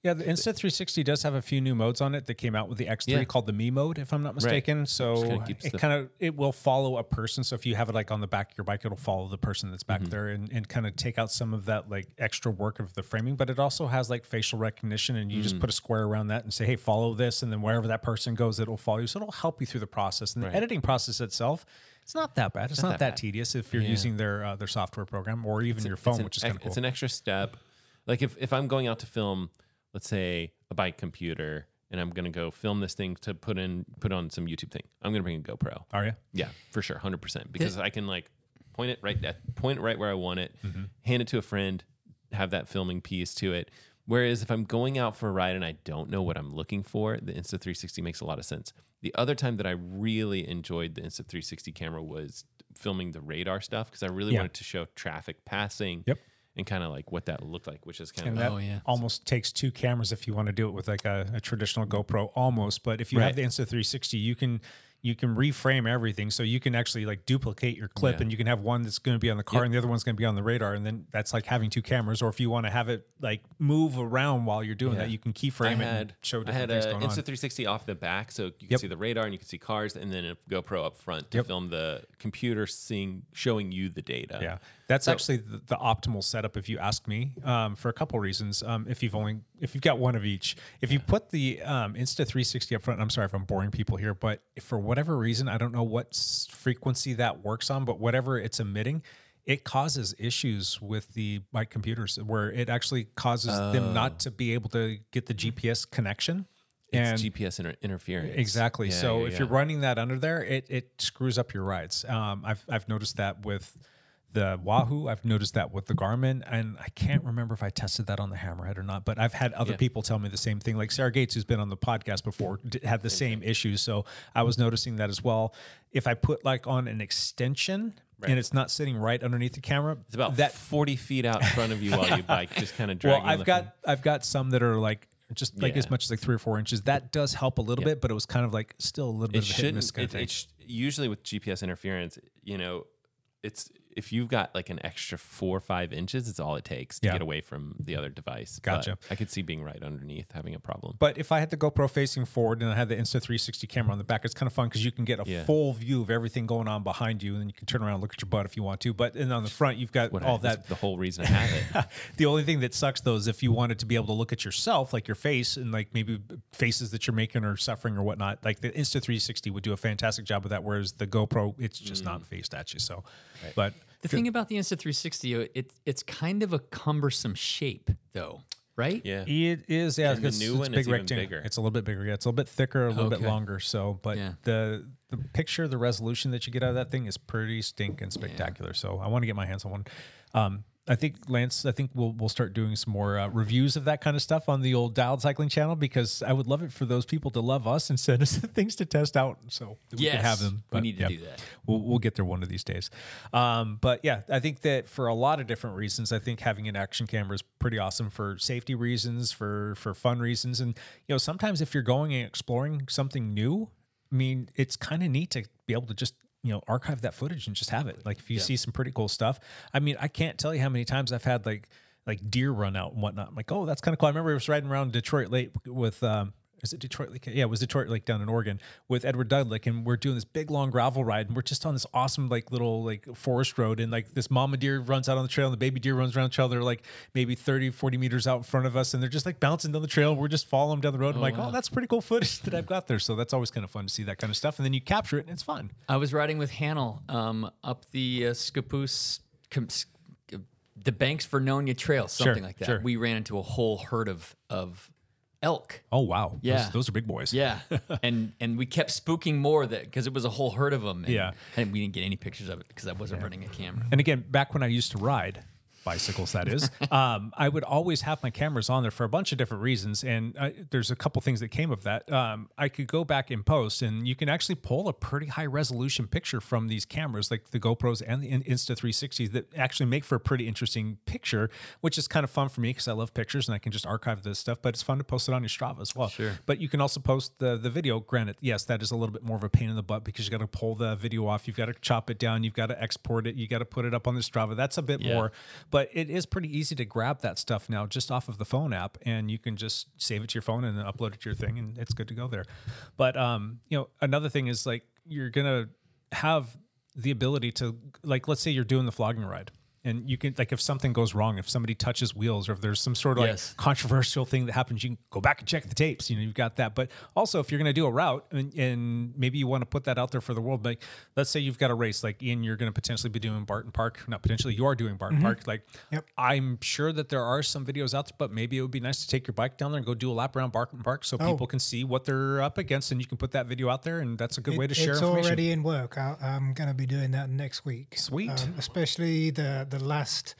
Yeah, the Insta three sixty does have a few new modes on it that came out with the X three Yeah. called the Me mode, if I'm not mistaken. So Just kinda keeps it the- kind of it will follow a person. So if you have it like on the back of your bike, it'll follow the person that's back Mm-hmm. there and, and kind of take out some of that like extra work of the framing. But it also has like facial recognition, and you just Mm. put a square around that and say, "Hey, follow this," and then wherever that person goes, it'll follow you. So it'll help you through the process. And Right. the editing process itself, it's not that bad. It's not, Not that, that bad. tedious if you're Yeah. using their uh, their software program or even your phone, It's an which is ex- kind of cool. It's an extra step. Like if, if I'm going out to film, let's say a bike computer, and I'm going to go film this thing to put in, put on some YouTube thing, I'm going to bring a GoPro. Are you? Yeah, for sure. one hundred percent. Because I can like point it right at, point it right where I want it, hand it to a friend, have that filming piece to it. Whereas if I'm going out for a ride and I don't know what I'm looking for, the Insta three sixty makes a lot of sense. The other time that I really enjoyed the Insta three sixty camera was filming the radar stuff, because I really Yeah. wanted to show traffic passing. Yep. And kind of like what that looked like, which is kind And of that Oh, yeah. almost takes two cameras if you want to do it with like a, a traditional GoPro almost. But if you have Right. the Insta three sixty, you can you can reframe everything. So you can actually like duplicate your clip, Yeah. and you can have one that's going to be on the car Yep. and the other one's going to be on the radar. And then that's like having two cameras. Or if you want to have it like move around while you're doing Yeah. that, you can I keyframe it and had, show I different had things a going Insta on. three sixty off the back, so you can Yep. see the radar and you can see cars, and then a GoPro up front to Yep. film the computer seeing showing you the data. Yeah, that's So- actually the, the optimal setup if you ask me, um, for a couple reasons. Um, if you've only if you've got one of each, if you put the um, Insta three sixty up front, I'm sorry if I'm boring people here, but if for whatever reason, I don't know what s- frequency that works on, but whatever it's emitting, it causes issues with the bike computers where it actually causes them not to be able to get the G P S connection. It's And G P S inter- interference. Exactly. Yeah, so yeah, if yeah. you're running that under there, it it screws up your rides. Um, I've I've noticed that with the Wahoo. I've noticed that with the Garmin, and I can't remember if I tested that on the Hammerhead or not. But I've had other Yeah. people tell me the same thing. Like Sarah Gates, who's been on the podcast before, d- had the same issues. So I was noticing that as well. If I put like on an extension and it's not sitting right underneath the camera, It's about that forty feet out in front of you while you bike, just kind of well, dragging. I've the got I've got some that are like just like Yeah. as much as like three or four inches. That does help a little Yeah. bit, but it was kind of like still a little bit It of a hit and miss shouldn't. kind It, of thing. it sh- usually with G P S interference, you know, it's if you've got like an extra four or five inches, it's all it takes to Yeah. get away from the other device. Gotcha. But I could see being right underneath having a problem. But if I had the GoPro facing forward and I had the Insta three sixty camera on the back, it's kind of fun because you can get a Yeah. full view of everything going on behind you, and then you can turn around and look at your butt if you want to. But and on the front, you've got What I- all that's that. the whole reason I have it. The only thing that sucks though is if you wanted to be able to look at yourself, like your face, and like maybe faces that you're making or suffering or whatnot. Like the Insta three sixty would do a fantastic job of that, whereas the GoPro, it's just Mm. not faced at you. So, but The thing about the Insta three sixty, it it's kind of a cumbersome shape, though, right? Yeah. It is, yeah. And the because new it's one big is even rectangle. bigger. It's a little bit bigger. Yeah, it's a little bit thicker, a little bit Okay. longer. So, but Yeah. the the picture, the resolution that you get out of that thing is pretty stinking spectacular. So, I want to get my hands on one. Um, I think Lance, I think we'll we'll start doing some more uh, reviews of that kind of stuff on the old Dialed Cycling channel, because I would love it for those people to love us and send us things to test out, so that we can Yes, have them. we need to do that. We'll, we'll get there one of these days. Um, but yeah, I think that for a lot of different reasons, I think having an action camera is pretty awesome for safety reasons, for for fun reasons, and you know, sometimes if you're going and exploring something new, I mean, it's kind of neat to be able to just, you know, archive that footage and just have it. Like if you see some pretty cool stuff. I mean, I can't tell you how many times I've had like like deer run out and whatnot. I'm like, oh, that's kind of cool. I remember I was riding around Detroit Lake with um is it Detroit Lake? Yeah, it was Detroit Lake down in Oregon with Edward Dudlick, and we're doing this big long gravel ride, and we're just on this awesome like little like forest road, and like this mama deer runs out on the trail, and the baby deer runs around the trail. They're like maybe thirty, forty meters out in front of us, and they're just like bouncing down the trail. We're just following them down the road. I'm like, wow. oh, that's pretty cool footage that I've got there. So that's always kind of fun to see that kind of stuff, and then you capture it, and it's fun. I was riding with Hannel um, up the uh, Scappoose, com- s- the Banks Vernonia Trail, something Sure, like that. sure. We ran into a whole herd of of elk. Oh wow, Yeah. those, those are big boys. Yeah, and and we kept spooking more that because it was a whole herd of them. And, Yeah. and we didn't get any pictures of it because I wasn't running a camera. And again, back when I used to ride bicycles, that is, um, I would always have my cameras on there for a bunch of different reasons. And I, there's a couple things that came of that. Um, I could go back in post, and you can actually pull a pretty high resolution picture from these cameras, like the GoPros and the In- Insta three sixties, that actually make for a pretty interesting picture, which is kind of fun for me because I love pictures and I can just archive this stuff. But it's fun to post it on your Strava as well. Sure. But you can also post the the video. Granted, yes, that is a little bit more of a pain in the butt because you got to pull the video off, you've got to chop it down, you've got to export it, you got to put it up on the Strava. That's a bit Yeah. more. but it is pretty easy to grab that stuff now just off of the phone app, and you can just save it to your phone and then upload it to your thing, and it's good to go there. But um, you know, another thing is like you're gonna have the ability to, like, let's say you're doing the flogging ride. And you can, like, if something goes wrong, if somebody touches wheels, or if there's some sort of Yes. like controversial thing that happens, you can go back and check the tapes. You know, you've got that. But also, if you're going to do a route, and, and maybe you want to put that out there for the world, like, let's say you've got a race, like Ian, you're going to potentially be doing Barton Park. Not potentially, you are doing Barton Mhm. Park. Like, Yep. I'm sure that there are some videos out there, but maybe it would be nice to take your bike down there and go do a lap around Barton Park so Oh. people can see what they're up against, and you can put that video out there, and that's a good It- way to share it's information. already in work. I, I'm going to be doing that next week. Sweet. Um, especially the the last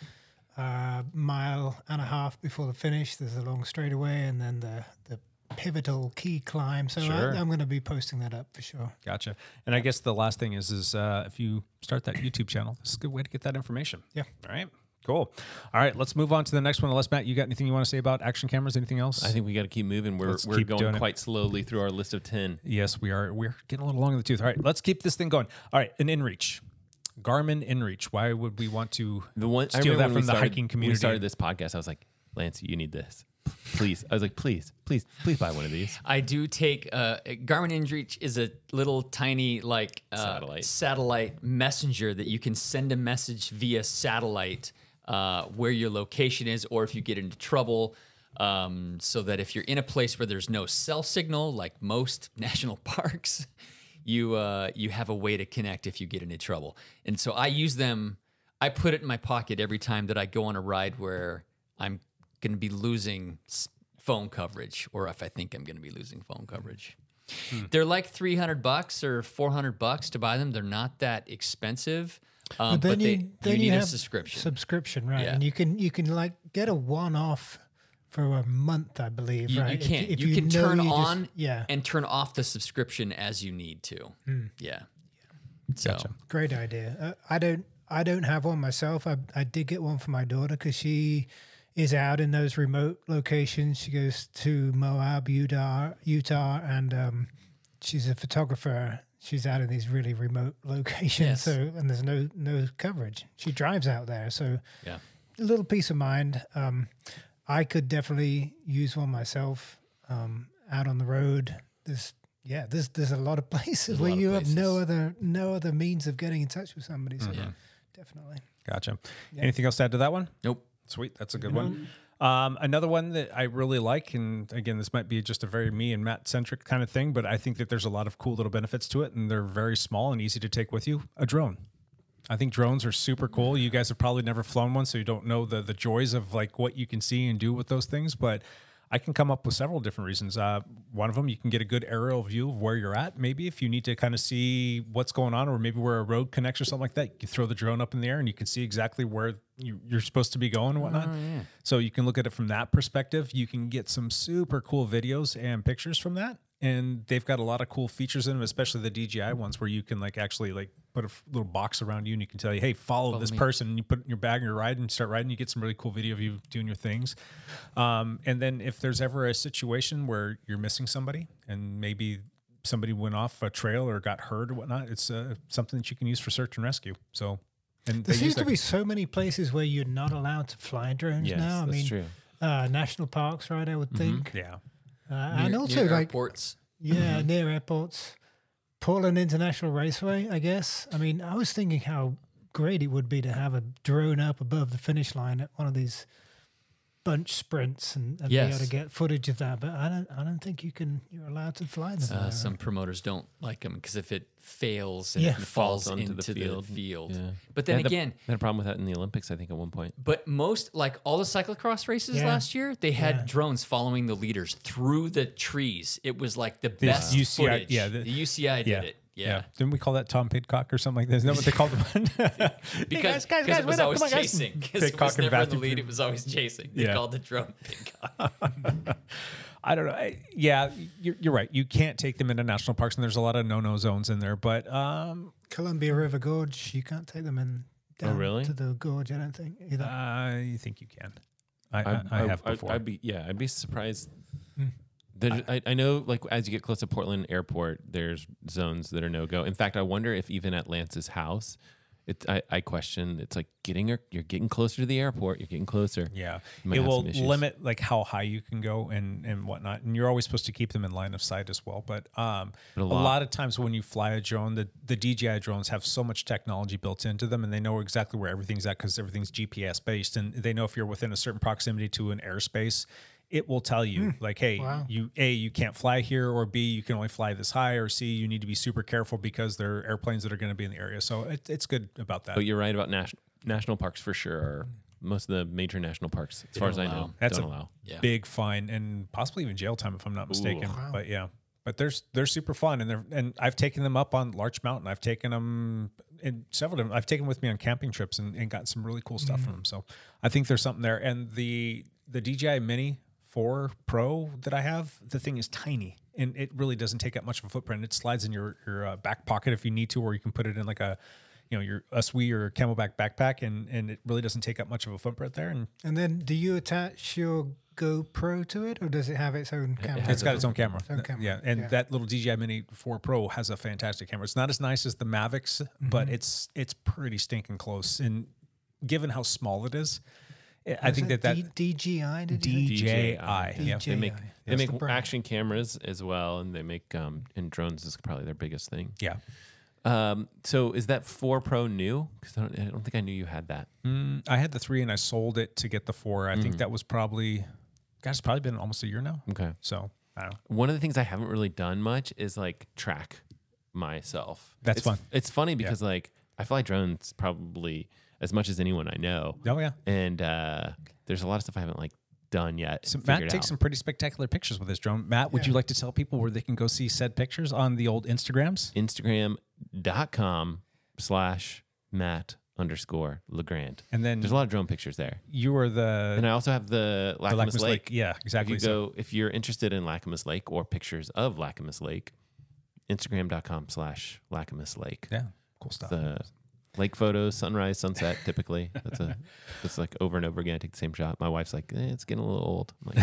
uh, mile and a half before the finish. There's a long straightaway, and then the the pivotal key climb. So Sure. I, I'm going to be posting that up for sure. Gotcha. And I guess the last thing is, is uh, if you start that YouTube channel, this is a good way to get that information. Yeah. All right. Cool. All right. Let's move on to the next one. Unless, Matt, you got anything you want to say about action cameras? Anything else? I think we got to keep moving. We're Let's we're keep doing going it. quite slowly through our list of ten. Yes, we are. We're getting a little long in the tooth. All right. Let's keep this thing going. All right. An InReach. Garmin InReach. Why would we want to The one I steal remember that when from we the started- hiking When we community? started this podcast, I was like, Lance, you need this. Please. I was like, please, please, please buy one of these. I do take uh, Garmin InReach is a little tiny like uh, Satellite. satellite messenger that you can send a message via satellite uh, where your location is, or if you get into trouble. Um, so that if you're in a place where there's no cell signal, like most national parks, you uh, you have a way to connect if you get into trouble. And so I use them. I put it in my pocket every time that I go on a ride where I'm going to be losing s- phone coverage, or if I think I'm going to be losing phone coverage. Hmm. They're like three hundred bucks or four hundred bucks to buy them. They're not that expensive, um, but, they, then you need a have subscription. Subscription, right? Yeah. And you can you can like get a one off for a month, I believe. You, right? you If- can't. if you, can know turn you just- on yeah. and turn off the subscription as you need to. Hmm. Yeah. So Great idea. Uh, I don't. I don't have one myself. I I did get one for my daughter because she is out in those remote locations. She goes to Moab, Utah, Utah, and um, she's a photographer. She's out in these really remote locations, Yes. so and there's no no coverage. She drives out there, so yeah. a little peace of mind. Um, I could definitely use one myself um, out on the road. There's yeah, there's there's a lot of places There's a where lot of you have no places. other no other means of getting in touch with somebody. So Yeah. definitely. Gotcha. Anything else to add to that one? Nope. Sweet. That's a good one. Um, another one that I really like, and again, this might be just a very me and Matt centric kind of thing, but I think that there's a lot of cool little benefits to it, and they're very small and easy to take with you. A drone. I think drones are super cool. You guys have probably never flown one, so you don't know the the joys of like what you can see and do with those things, but I can come up with several different reasons. Uh, one of them, you can get a good aerial view of where you're at. Maybe if you need to kind of see what's going on, or maybe where a road connects or something like that, you throw the drone up in the air and you can see exactly where you, you're supposed to be going and whatnot. Oh, yeah. So you can look at it from that perspective. You can get some super cool videos and pictures from that. And they've got a lot of cool features in them, especially the D J I ones, where you can like actually like put a f- little box around you and you can tell you, hey, follow, Follow this me. person, and you put it in your bag and you're riding, and start riding. You get some really cool video of you doing your things. Um, and then if there's ever a situation where you're missing somebody and maybe somebody went off a trail or got hurt or whatnot, it's uh, something that you can use for search and rescue. So, and There they seems use to that- be so many places where you're not allowed to fly drones Yes, now. I that's mean, true. Uh, national parks, right? I would think. yeah. Uh, Near, and also near like airports. yeah, near airports, Portland International Raceway. I guess. I mean, I was thinking how great it would be to have a drone up above the finish line at one of these bunch sprints and, and be Yes. able to get footage of that. But I don't. I don't think you can. You're allowed to fly them. Uh, there. some promoters don't like them because if it fails and Yeah. it falls, Falls onto into the the field. field. Yeah. But They then had the- again, they had a problem with that in the Olympics, I think, at one point. but most, like all the cyclocross races Yeah. last year, they had Yeah. drones following the leaders through the trees. It was like the The best U C I footage. yeah, the- the, U C I did yeah. it. Yeah. Didn't we call that Tom Pidcock or something like that? Isn't that what they called him? Because, guys, guys, because guys, it was wait up, always come on, guys. chasing. Because it Pidcock was and never in the Matthew lead. Pid- It was always chasing. They Yeah. called the drone Pidcock. I don't know. I, yeah, you're, you're right. You can't take them into national parks, and there's a lot of no-no zones in there. But um, Columbia River Gorge. You can't take them in. Down really? To the gorge, I don't think either. I think you can. I, I, I have before. I'd be, yeah, I'd be surprised. Hmm. There, I, I know, like as you get close to Portland Airport, there's zones that are no go. In fact, I wonder if even at Lance's house, It, I, I question. It's like getting you're getting closer to the airport. You're getting closer. Yeah, You might it have will some issues. limit like how high you can go and and whatnot, and you're always supposed to keep them in line of sight as well. But um, But a a, lot- lot. of times when you fly a drone, the the D J I drones have so much technology built into them, and they know exactly where everything's at because everything's G P S based, and they know if you're within a certain proximity to an airspace. It will tell you like, hey, Wow. you A, you can't fly here, or B, you can only fly this high, or C, you need to be super careful because there are airplanes that are going to be in the area. So it, it's good about that. But you're right about national national parks for sure. Are most of the major national parks, as They far as don't I know, allow. That's don't a allow. Yeah. big fine and possibly even jail time if I'm not mistaken. Ooh. Wow. But yeah, but they're they're super fun and they're and I've taken them up on Larch Mountain. I've taken them in several of them. I've taken them with me on camping trips and, and got some really cool stuff from them. So I think there's something there. And the the D J I Mini four Pro that I have, the thing is tiny and it really doesn't take up much of a footprint. It slides in your your uh, back pocket if you need to, or you can put it in like a you know your U S W E or Camelback backpack, and and it really doesn't take up much of a footprint there. And And then, do you attach your GoPro to it, or does it have its own camera? it's got its own camera. Its own camera. Yeah, and Yeah. that little D J I Mini four Pro has a fantastic camera. It's not as nice as the Mavics, but it's it's pretty stinking close. And given how small it is, I I Is think it that that D- DJI, did you say? D J I, yeah, They make DJI. they That's make the brand. action cameras as well, and they make um and drones is probably their biggest thing. yeah. Um, so is that four Pro new? Because I don't, I don't think I knew you had that. Mm, I had the three and I sold it to get the four. I think that was probably, gosh, it's probably been almost a year now. Okay. So I don't know. One of the things I haven't really done much is like track myself. That's it's, fun. It's funny because like I fly drones probably as much as anyone I know, Oh yeah. and uh, there's a lot of stuff I haven't like done yet. So and Matt figured takes out. some pretty spectacular pictures with his drone. Matt, would you like to tell people where they can go see said pictures on the old Instagrams? Instagram.com slash Matt underscore LeGrand. And then There's a lot of drone pictures there. you are the And I also have the the Lacamas Lacamas Lake. Lake. Yeah, exactly. If you go, if you're interested in Lacamas Lake or pictures of Lacamas Lake, Instagram.com slash Lacamas Lake. Yeah, cool stuff. The lake photos, sunrise, sunset, typically. That's a that's like over and over again. I take the same shot. My wife's like, eh, it's getting a little old. I'm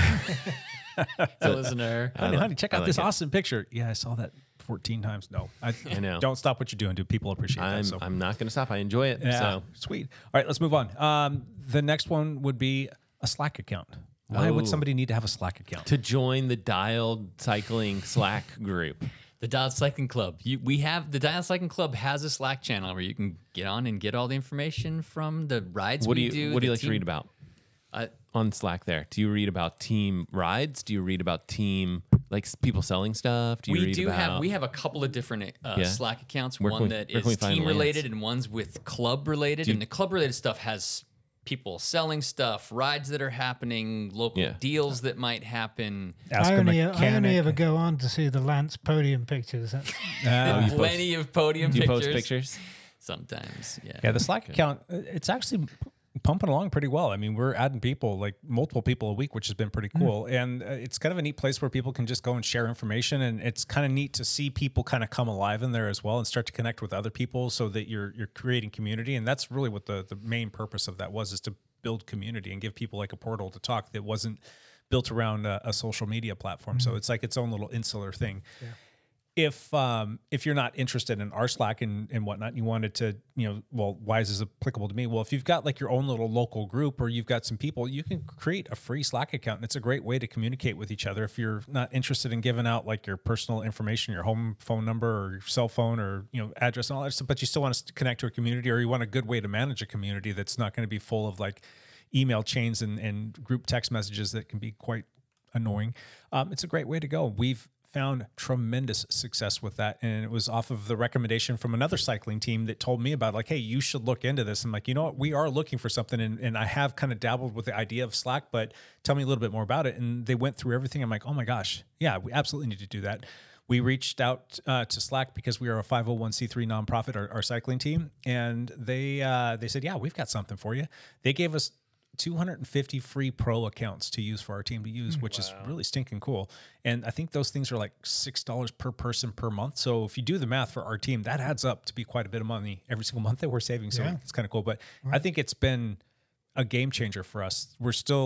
like, The listener. I honey, like- honey, check I out like this it. awesome picture. Yeah, I saw that fourteen times. No, I, I know. Don't stop what you're doing, dude. People appreciate I'm that. So. I'm not gonna stop. I enjoy it. Yeah, So sweet. All right, let's move on. Um, the next one would be a Slack account. Why would Oh. somebody need to have a Slack account? to join the Dialed Cycling Slack group. The Dial Cycling Club. You, we have the Dial Cycling Club has a Slack channel where you can get on and get all the information from the rides What do we you do. What do you the like to team- read about Uh, on Slack? There, do you read about team rides? Do you read about team like s- people selling stuff? Do you we read do about have we have a couple of different uh, Yeah. Slack accounts. Where one can we- that where can we is find team Lance? related and one's with club related. Do you- and the club related stuff has people selling stuff, rides that are happening, local Yeah. deals that might happen. Ask I a only, I mechanic. only ever go on to see the Lance podium pictures. That's, Uh, you post- Plenty of podium Do you pictures. post pictures? Sometimes, yeah. yeah, the Slack account, uh, it's actually pumping along pretty well. I mean, we're adding people, like multiple people a week, which has been pretty cool. And uh, it's kind of a neat place where people can just go and share information. And it's kind of neat to see people kind of come alive in there as well and start to connect with other people so that you're you're creating community. And that's really what the, the main purpose of that was, is to build community and give people like a portal to talk that wasn't built around a, a social media platform. So it's like its own little insular thing. If um, if you're not interested in our Slack and, and whatnot, you wanted to, you know, well, why is this applicable to me? Well, if you've got like your own little local group or you've got some people, you can create a free Slack account. And it's a great way to communicate with each other. If you're not interested in giving out like your personal information, your home phone number or your cell phone or, you know, address and all that stuff, but you still want to connect to a community, or you want a good way to manage a community that's not going to be full of like email chains and, and group text messages that can be quite annoying. Um, it's a great way to go. We've found tremendous success with that. And it was off of the recommendation from another cycling team that told me about like, hey, you should look into this. I'm like, you know what? We are looking for something. And, and I have kind of dabbled with the idea of Slack, but tell me a little bit more about it. And they went through everything. I'm like, oh my gosh, yeah, we absolutely need to do that. We reached out uh, to Slack because we are a five oh one c three nonprofit, our, our cycling team. And they, uh, they said, yeah, we've got something for you. They gave us two hundred fifty free pro accounts to use for our team to use, which is really stinking cool. And I think those things are like six dollars per person per month. So if you do the math for our team, that adds up to be quite a bit of money every single month that we're saving. So Yeah. it's kind of cool. But I think it's been a game changer for us. We're still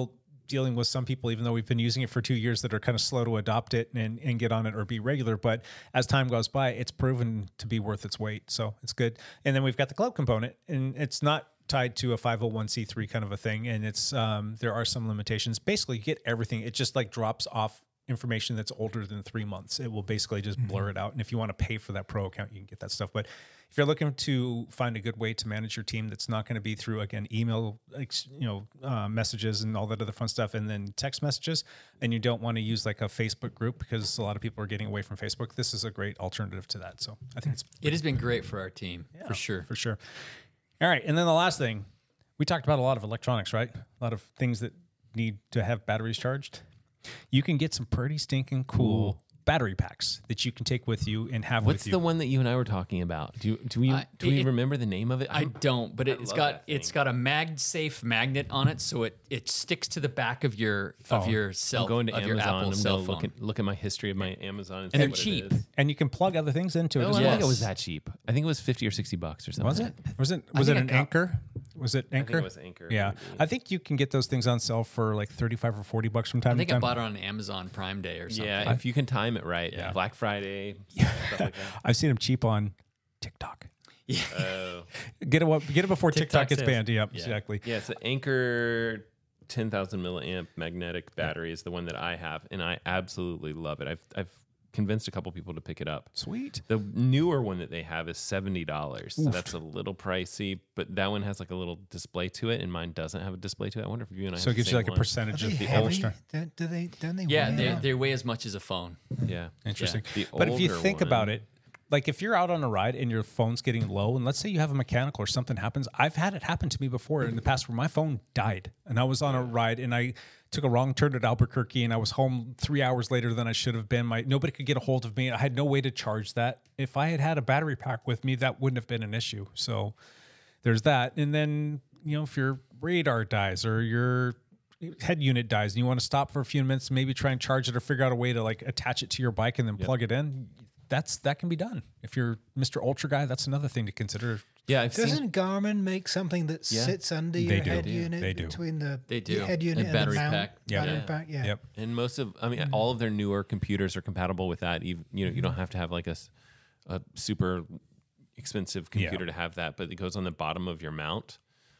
dealing with some people, even though we've been using it for two years, that are kind of slow to adopt it and, and get on it or be regular. But as time goes by, it's proven to be worth its weight. So it's good. And then we've got the club component, and it's not tied to a five oh one c three kind of a thing. And it's um, there are some limitations. Basically, you get everything. It just like drops off information that's older than three months. It will basically just blur it out. And if you want to pay for that pro account, you can get that stuff. But if you're looking to find a good way to manage your team that's not going to be through, again, email, you know, uh, messages and all that other fun stuff, and then text messages, and you don't want to use like a Facebook group because a lot of people are getting away from Facebook, this is a great alternative to that. So I think it's it has been great for our team, yeah, for sure. For sure. All right. And then the last thing, we talked about a lot of electronics, right? A lot of things that need to have batteries charged. You can get some pretty stinking cool Ooh. battery packs that you can take with you and have What's with you. the one that you and I were talking about? Do you, do we Uh, do we it- remember the name of it? I don't, but I it's love got that thing. it's got a MagSafe magnet on it, so it, it sticks to the back of your of Phone. your cell I'm going to of your Amazon. Apple I'm cell going to phone. look at, look at my history of my Amazon and, And see they're what it cheap. is. And you can plug other things into it No, as I well. don't think it was Yes. that cheap. I think it was fifty or sixty bucks or something. Was it? Was it? Was I it think an I got- Anchor? Was it Anchor? it was Anchor, Yeah, maybe. I think you can get those things on sale for like thirty-five or forty bucks from time I think to I time. bought it on Amazon Prime Day or something. Yeah, if you can time it right. Yeah. Black Friday, stuff like that. I've seen them cheap on TikTok. Yeah. Oh. Get it, get it before TikTok, TikTok gets sales. banned. Yep, Yeah. exactly. Yeah, it's the Anchor ten thousand milliamp magnetic battery is the one that I have, and I absolutely love it. I've I've convinced a couple people to pick it up. Sweet. The newer one that they have is seventy dollars, so that's a little pricey. But that one has like a little display to it, and mine doesn't have a display to it. I wonder if you and I So have it gives the you same like a one. Are percentage they of the heavy? extra. Do, do they? Don't they? Yeah, weigh they, out? they weigh as much as a phone. Yeah, Interesting. The But if you older think one- about it, like if you're out on a ride and your phone's getting low, and let's say you have a mechanical or something happens, I've had it happen to me before in the past where my phone died, and I was on a ride and I took a wrong turn at Albuquerque, and I was home three hours later than I should have been. My nobody could get a hold of me. I had no way to charge that. If I had had a battery pack with me, that wouldn't have been an issue. So there's that. And then you know if your radar dies or your head unit dies and you want to stop for a few minutes, maybe try and charge it or figure out a way to like attach it to your bike and then plug it in. That's that can be done. If you're Mister Ultra guy, that's another thing to consider. Yeah, I've seen. Doesn't Garmin make something that Yeah. sits under They your do. head They do. unit They do. between the They do. your head unit And and, battery the mount? pack. Yeah. Battery Yeah. pack, yeah. Yep. And most of, I mean, all of their newer computers are compatible with that. Even you know, you don't have to have like a, s- a super expensive computer to have that, but it goes on the bottom of your mount.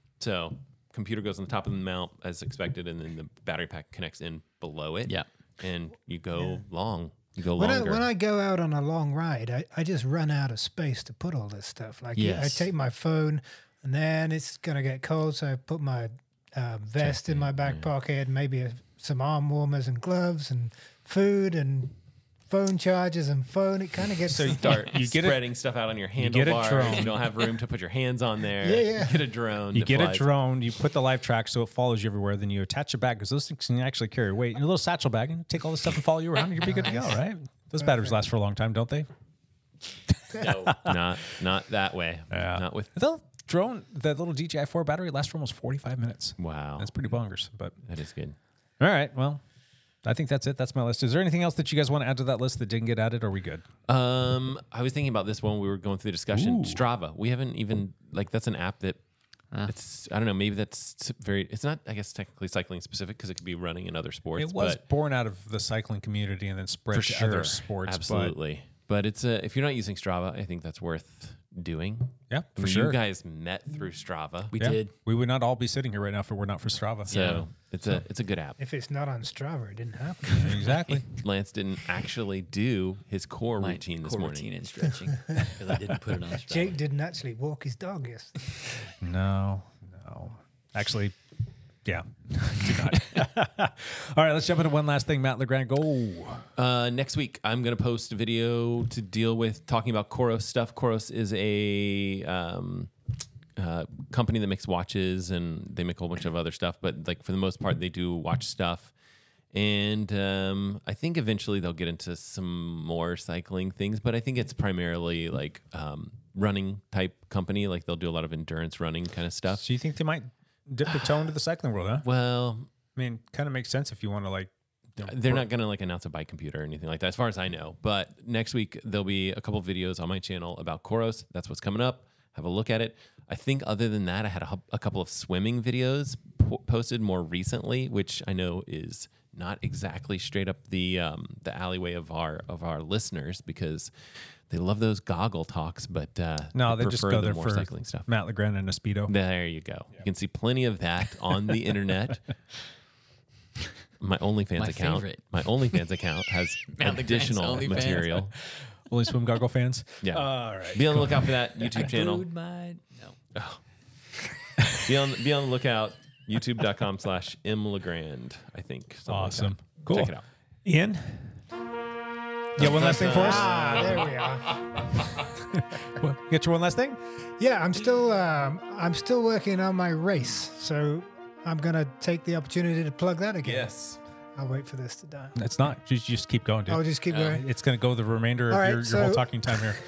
So computer goes on the top of the mount as expected, and then the battery pack connects in below it. Yeah. and you go long. You go When I, longer. when I go out on a long ride, I, I just run out of space to put all this stuff. Like yeah, I Yes. take my phone, and then it's gonna get cold, so I put my uh, vest in my back pocket, maybe a, some arm warmers and gloves and food and phone chargers and phone. It kind of gets So you start you spreading stuff out on your you get a handlebars. drone. You don't have room to put your hands on there. Yeah, yeah. You get a drone. You that get a flies. drone, you put the live track so it follows you everywhere, then you attach your bag because those things can actually carry weight. In a little satchel bag and take all this stuff and follow you around and you'll be good to go, right? Those batteries last for a long time, don't they? No, not not that way. Yeah. Not with. The drone, the little D J I four battery lasts for almost forty-five minutes. Wow, That's pretty bonkers. But that is good. all right, well, I think that's it. That's my list. Is there anything else that you guys want to add to that list that didn't get added? Or are we good? Um, I was thinking about this when we were going through the discussion. Ooh. Strava. We haven't even like that's an app that it's I don't know. Maybe that's very. It's not. I guess technically cycling specific because it could be running in other sports. It was but born out of the cycling community and then spread for to sure, other sports. absolutely. But, it's a, if you're not using Strava, I think that's worth doing. But yeah, I for mean, sure. You guys met through Strava, We Yeah. did. We would not all be sitting here right now if it were not for Strava. so it's a it's a good app. If it's not on Strava, it didn't happen. Exactly. Lance didn't actually do his core My routine this core morning. routine and stretching because I didn't put it on Strava. Jake didn't actually walk his dog yesterday. No, no. Actually, yeah. Do not. All right, let's jump into one last thing. Matt LeGrand, go. Uh, next week, I'm going to post a video to deal with talking about Koros stuff. Koros is a um, uh, company that makes watches, and they make a whole bunch of other stuff. But like for the most part, they do watch stuff. And um, I think eventually they'll get into some more cycling things. But I think it's primarily like um, running type company. Like they'll do a lot of endurance running kind of stuff. So you think they might dip the toe into the cycling world, huh? Well, I mean, kind of makes sense if you want to like. you know, they're work- not going to like announce a bike computer or anything like that, as far as I know. But next week there'll be a couple videos on my channel about Koros. That's what's coming up. have a look at it. I think other than that, I had a, a couple of swimming videos po- posted more recently, which I know is not exactly straight up the um, the alleyway of our of our listeners because they love those goggle talks, but uh, No, they prefer just go the there more for cycling stuff. Matt LeGrand and a Speedo. There you go. You can see plenty of that on the internet. My OnlyFans My account. favorite. My OnlyFans account has Matt LeGrand's additional OnlyFans. material. Only swim goggle fans. Yeah. All right. Be on the lookout for that YouTube channel. Glued my- no. Be on be on the lookout. YouTube.com slash M LeGrand, I think. something like Awesome. that. Cool. Check it out. Ian? You got one last thing for us? Ah, there we are. Well, you got your one last thing? Yeah, I'm still um, I'm still working on my race, so I'm gonna take the opportunity to plug that again. Yes. I'll wait for this to die. It's not. Just, just keep going, dude. I'll just keep going. It's going to go the remainder of All right, your, your whole so- talking time here.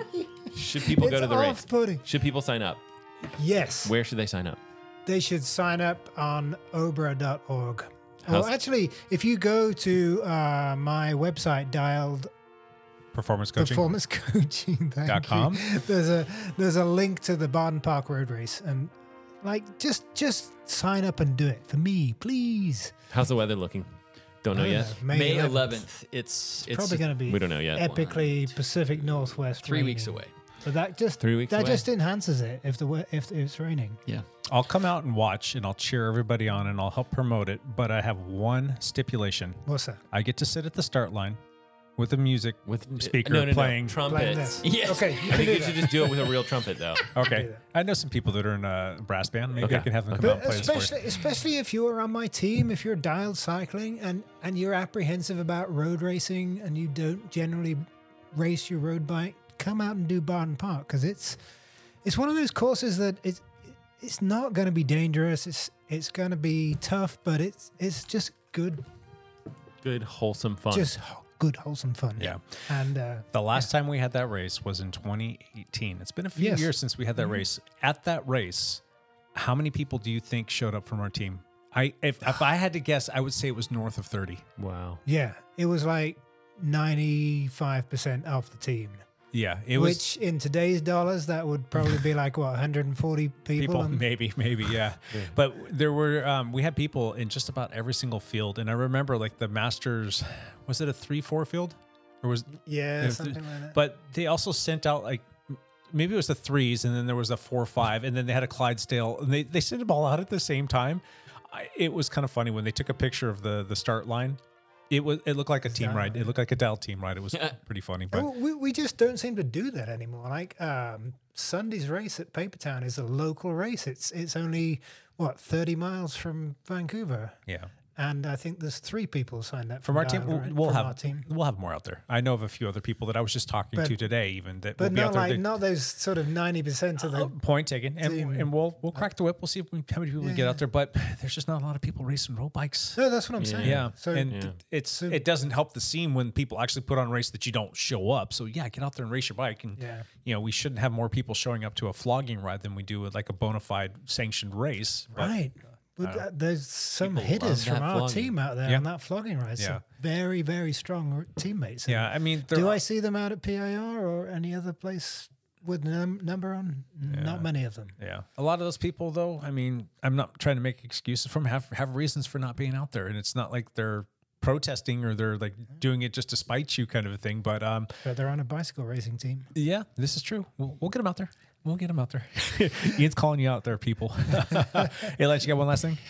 Should people go It's to the race? off-putting. Should people sign up? Yes, Where should they sign up? they should sign up on obra dot org. How's- Well, actually, if you go to uh, my website, dialed Performance coaching. performance coaching Dot com? there's a there's a link to the Barton Park Road Race, and like just just sign up and do it for me, please. How's the weather looking? Don't know I don't yet. know, May eleventh. It's it's Probably going to be We don't know yet. epically Pacific Northwest. three weeks raining. away. But that just Three weeks that away? just enhances it if the we- if it's raining. Yeah. I'll come out and watch, and I'll cheer everybody on, and I'll help promote it. But I have one stipulation. What's that? I get to sit at the start line with the music With speaker no, no, no, playing. Playing trumpets. this. Yes. Okay, you I can think do you that. should just do it with a real trumpet, though. Okay. do that. I know some people that are in a brass band. Maybe I Okay. can have them come Okay. out and But play this for you. especially, especially if you're on my team, if you're dialed cycling and, and you're apprehensive about road racing and you don't generally race your road bike, come out and do Barton Park because it's it's one of those courses that it's it's not going to be dangerous. It's it's going to be tough, but it's it's just good, Good, wholesome fun. just h- good wholesome fun. Yeah. and uh, The last time we had that race was in twenty eighteen. It's been a few Yes. years since we had that Mhm. race. At that race, how many people do you think showed up from our team? I if, if I had to guess, I would say it was north of thirty. wow. yeah, it was like ninety-five percent of the team. Yeah, it was Which in today's dollars, that would probably be like what one hundred forty people. people, and- maybe, maybe, yeah. But there were um, we had people in just about every single field, and I remember like the Masters, was it a three four field, or was yeah, If- something like that. But they also sent out like maybe it was the threes, and then there was a four five, and then they had a Clydesdale, and they they sent them all out at the same time. I, it was kind of funny when they took a picture of the the start line. It was it looked like a team that ride. It looked like a Dell team ride. It was pretty funny, but Oh, we, we just don't seem to do that anymore. Like um, Sunday's race at Papertown is a local race. It's it's only what thirty miles from Vancouver, yeah. and I think there's three people signed up From our team, Diamond we'll, Red- we'll from have our team. we'll have more out there. I know of a few other people that I was just talking But- to today, even that will But be out not there. like They- not those sort of ninety percent of the. Oh, point taken, and, team. and we'll we'll crack the whip. We'll see if we, how many people we Yeah, get yeah. out there. But there's just not a lot of people racing road bikes. No, that's what I'm saying. Yeah, So and Yeah. it's so- it doesn't help the scene when people actually put on a race that you don't show up. So yeah, get out there and race your bike. And Yeah. you know we shouldn't have more people showing up to a flogging ride than we do with like a bona fide sanctioned race. But right. But uh, there's some People hitters love from that our flogging. team out there Yeah. on that flogging ride. Yeah. Some very, very strong r- teammates. And Yeah, I mean, do there- I see them out at P I R or any other place with num- number on? Not many of them. Yeah, a lot of those people though. I mean, I'm not trying to make excuses for them. Have have reasons for not being out there, and it's not like they're protesting or they're like doing it just to spite you, kind of a thing. But um, But they're on a bicycle racing team. yeah, this is true. We'll, we'll get them out there. We'll get them out there. Ian's calling you out there, people. Hey, let you got one last thing.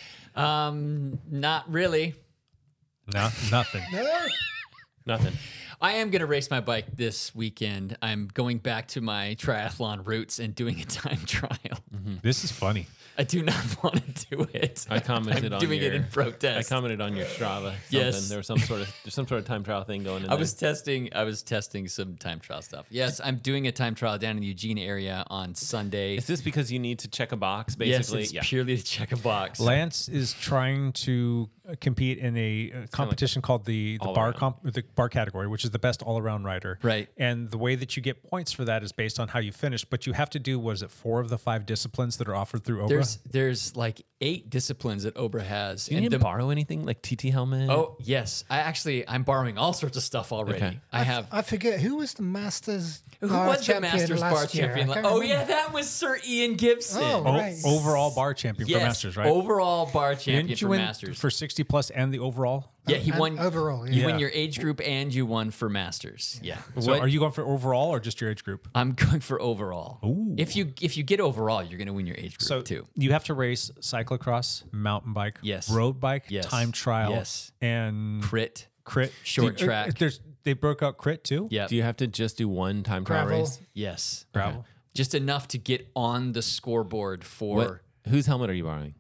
Um, not really. No, nothing. Nothing. I am going to race my bike this weekend. I'm going back to my triathlon roots and doing a time trial. This is funny. I do not want to do it. I commented I'm on doing your, it in protest. I commented on your Strava. Something. Yes. There was some sort of there's some sort of time trial thing going on. I was testing. I was testing some time trial stuff. Yes, I'm doing a time trial down in the Eugene area on Sunday. Is this because you need to check a box, Yes, basically? it's yeah. purely to check a box. Lance is trying to uh, compete in a uh, competition called the the all bar around. comp the bar category, which is the best all around rider. Right. And the way that you get points for that is based on how you finish. But you have to do what is it four of the five disciplines that are offered through Obra? There's there's like eight disciplines that Obra has. Do you and need to the- borrow anything like T T helmet? Oh yes, I actually I'm borrowing all sorts of stuff already. Okay. I have. I forget who was the Masters. Who bar was the champion Masters last bar year? champion? I can't Oh remember. yeah, that was Sir Ian Gibson. Oh, O- right. overall bar champion yes, for Masters, right? overall bar champion Didn't you for win Masters. for sixty plus and the overall? yeah, he And won overall, You yeah. win Yeah. your age group and you won for Masters. Yeah. So What- are you going for overall or just your age group? I'm going for overall. Ooh. If you if you get overall, you're going to win your age group So too. you have to race cyclocross, mountain bike, Yes. road bike, Yes. time trial, Yes. and Crit. crit, Short Do- uh, track. There's they broke out crit too. Yeah. Do you have to just do one time trial Gravel. race? Yes. Gravel. Just enough to get on the scoreboard for. What? Whose helmet are you borrowing?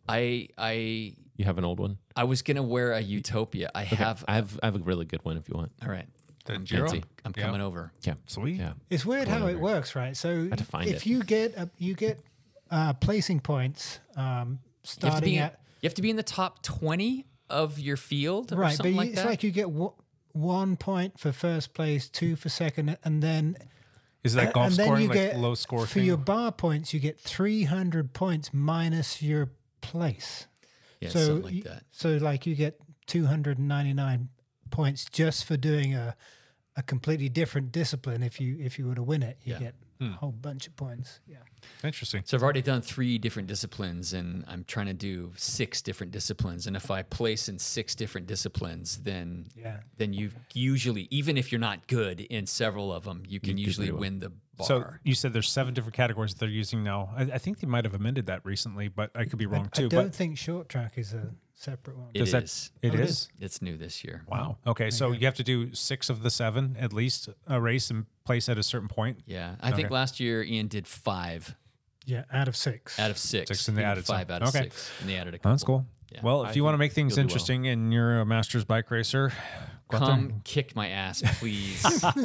I I You have an old one? I was gonna wear a Utopia. I have. I have I have a really good one if you want. All right. The I'm, Giro? fancy. I'm Yeah. coming over. Yeah. Sweet. Yeah. It's weird how it Whatever. works, right? So to find if it. you get a, you get uh, placing points um, You have, to starting be, at you have to be in the top twenty of your field or right, but something you, like it's that. like you get w- one point for first place, two for second, and then Is that golf and then scoring you like get low score for thing? your bar points. You get three hundred points minus your place. yeah, so something like you- that. So like you get two hundred ninety-nine points just for doing a a completely different discipline. If you if you were to win it, you Yeah. get a whole bunch of points. Yeah. Interesting. So I've already done three different disciplines, and I'm trying to do six different disciplines. And if I place in six different disciplines, then Yeah. then you usually, even if you're not good in several of them, you can do usually pretty well. win the bar. So you said there's seven different categories that they're using now. I, I think they might have amended that recently, but I could be wrong I too. don't But think short track is a separate one. It does that- is. it Oh, it is? is? It's new this year. Wow. Okay, so you have to do six of the seven at least a race and place at a certain point. Yeah, I think Okay. last year Ian did five Yeah, out of six. out of six. Six, and they He did added some. five out of Okay. six, and they added a Oh, couple. that's cool. Yeah. Well, if I you want to think make things you'll do well. interesting and you're a Masters bike racer, go out there. Come kick my ass, please.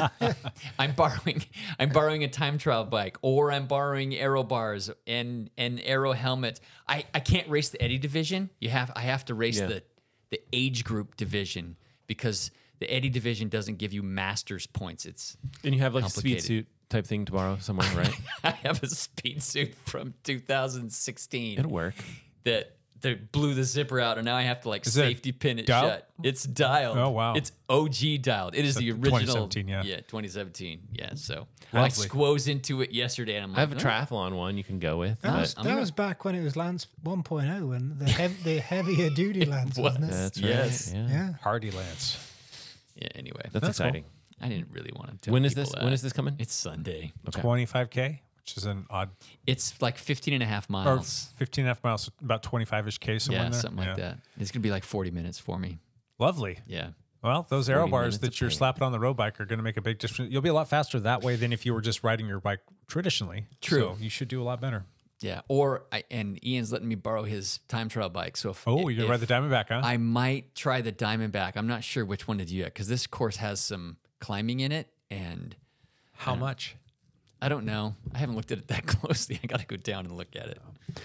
I'm borrowing I'm borrowing a time trial bike, or I'm borrowing aero bars and an aero helmet. I, I can't race the Eddie division. You have I have to race Yeah. the the age group division because the Eddie division doesn't give you masters points. It's And you have like a speed Complicated. suit type thing to borrow somewhere, right? I have a speed suit from two thousand sixteen It'll work. that they blew the zipper out, and now I have to like Is it safety pin it dialed? shut. It's dialed. Oh, wow. It's O G dialed. It is So the original. twenty seventeen, yeah. Yeah, twenty seventeen. Yeah. So I Lovely. squoze into it yesterday, and I'm like, I have a "Oh, triathlon one you can go with. That but was, I'm that gonna- was back when it was Lance one point oh, when the hev- the heavier duty Lance, was. wasn't it? that's right. Yes. Yeah. Yeah. Hardy Lance. Yeah. Anyway, That's, That's cool. exciting. I didn't really want to tell When is people this? that. When is this coming? It's Sunday. Okay. twenty-five K, which is an odd, It's like fifteen and a half or miles. fifteen and a half miles, about twenty-five-ish K somewhere Yeah, in there. something like that. It's gonna be like forty minutes for me. Lovely. Yeah. Well, those aero forty bars minutes that of you're pain. slapping on the road bike are going to make a big difference. You'll be a lot faster that way than if you were just riding your bike traditionally. True. So you should do a lot better. Yeah. Or I and Ian's letting me borrow his time trial bike. So if Oh, you're going to ride if- the Diamondback, huh? I might try the Diamondback. I'm not sure which one to do yet because this course has some climbing in it, and How much? I don't know. I haven't looked at it that closely. I got to go down and look at it.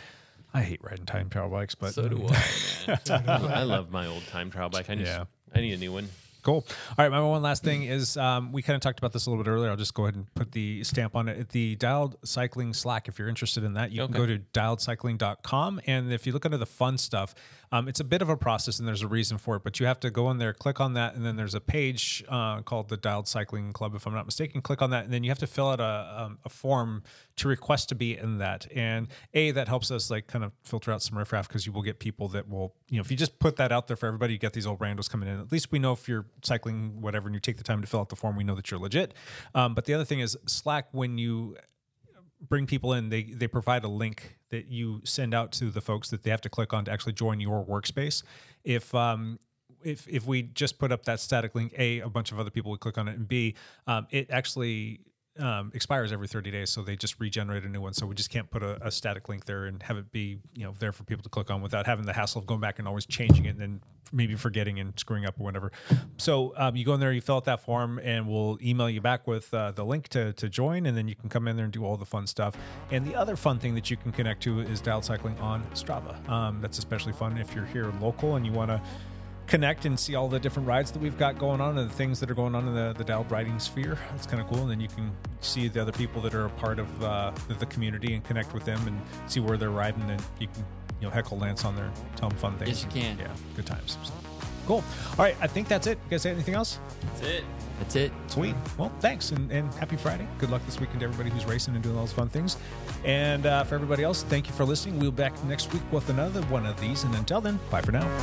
I hate riding time trial bikes, but So do I, man. I love my old time trial bike. I just, Yeah. I need a new one. Cool. All right, my one last thing is um, we kind of talked about this a little bit earlier. I'll just go ahead and put the stamp on it. The Dialed Cycling Slack, if you're interested in that, you can Okay. go to dialed cycling dot com. And if you look under the fun stuff, um, it's a bit of a process and there's a reason for it, but you have to go in there, click on that, and then there's a page uh, called the Dialed Cycling Club, if I'm not mistaken. Click on that, and then you have to fill out a, um, a form to request to be in that. And A, that helps us like kind of filter out some riffraff because you will get people that will, you know, if you just put that out there for everybody, you get these old randos coming in. At least we know if you're cycling, whatever, and you take the time to fill out the form, we know that you're legit. Um, but the other thing is Slack, when you bring people in, they they provide a link that you send out to the folks that they have to click on to actually join your workspace. If um if if we just put up that static link, A, a bunch of other people would click on it, and B, um, it actually um, expires every thirty days, so they just regenerate a new one. So we just can't put a, a static link there and have it be, you know, there for people to click on without having the hassle of going back and always changing it and then maybe forgetting and screwing up or whatever. So um, you go in there, you fill out that form, and we'll email you back with uh, the link to, to join, and then you can come in there and do all the fun stuff. And the other fun thing that you can connect to is Dialed Cycling on Strava. Um, that's especially fun if you're here local and you want to connect and see all the different rides that we've got going on and the things that are going on in the, the Dialed riding sphere. It's kind of cool. And then you can see the other people that are a part of uh, the, the community and connect with them and see where they're riding. And you can you know, heckle Lance on there, tell him fun things. Yes, you can. Yeah, good times. So, cool. All right, I think that's it. You guys say anything else? That's it. That's it. Sweet. Well, thanks, and, and happy Friday. Good luck this weekend to everybody who's racing and doing all those fun things. And uh, for everybody else, thank you for listening. We'll be back next week with another one of these. And until then, bye for now.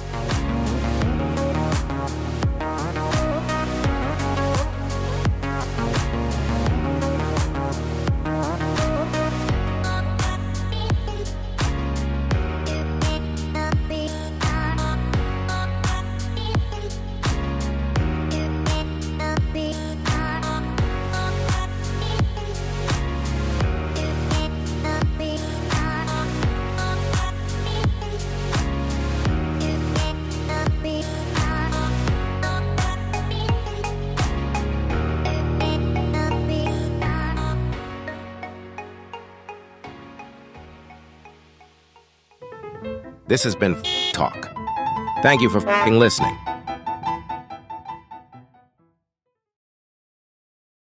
This has been Talk. Thank you for listening.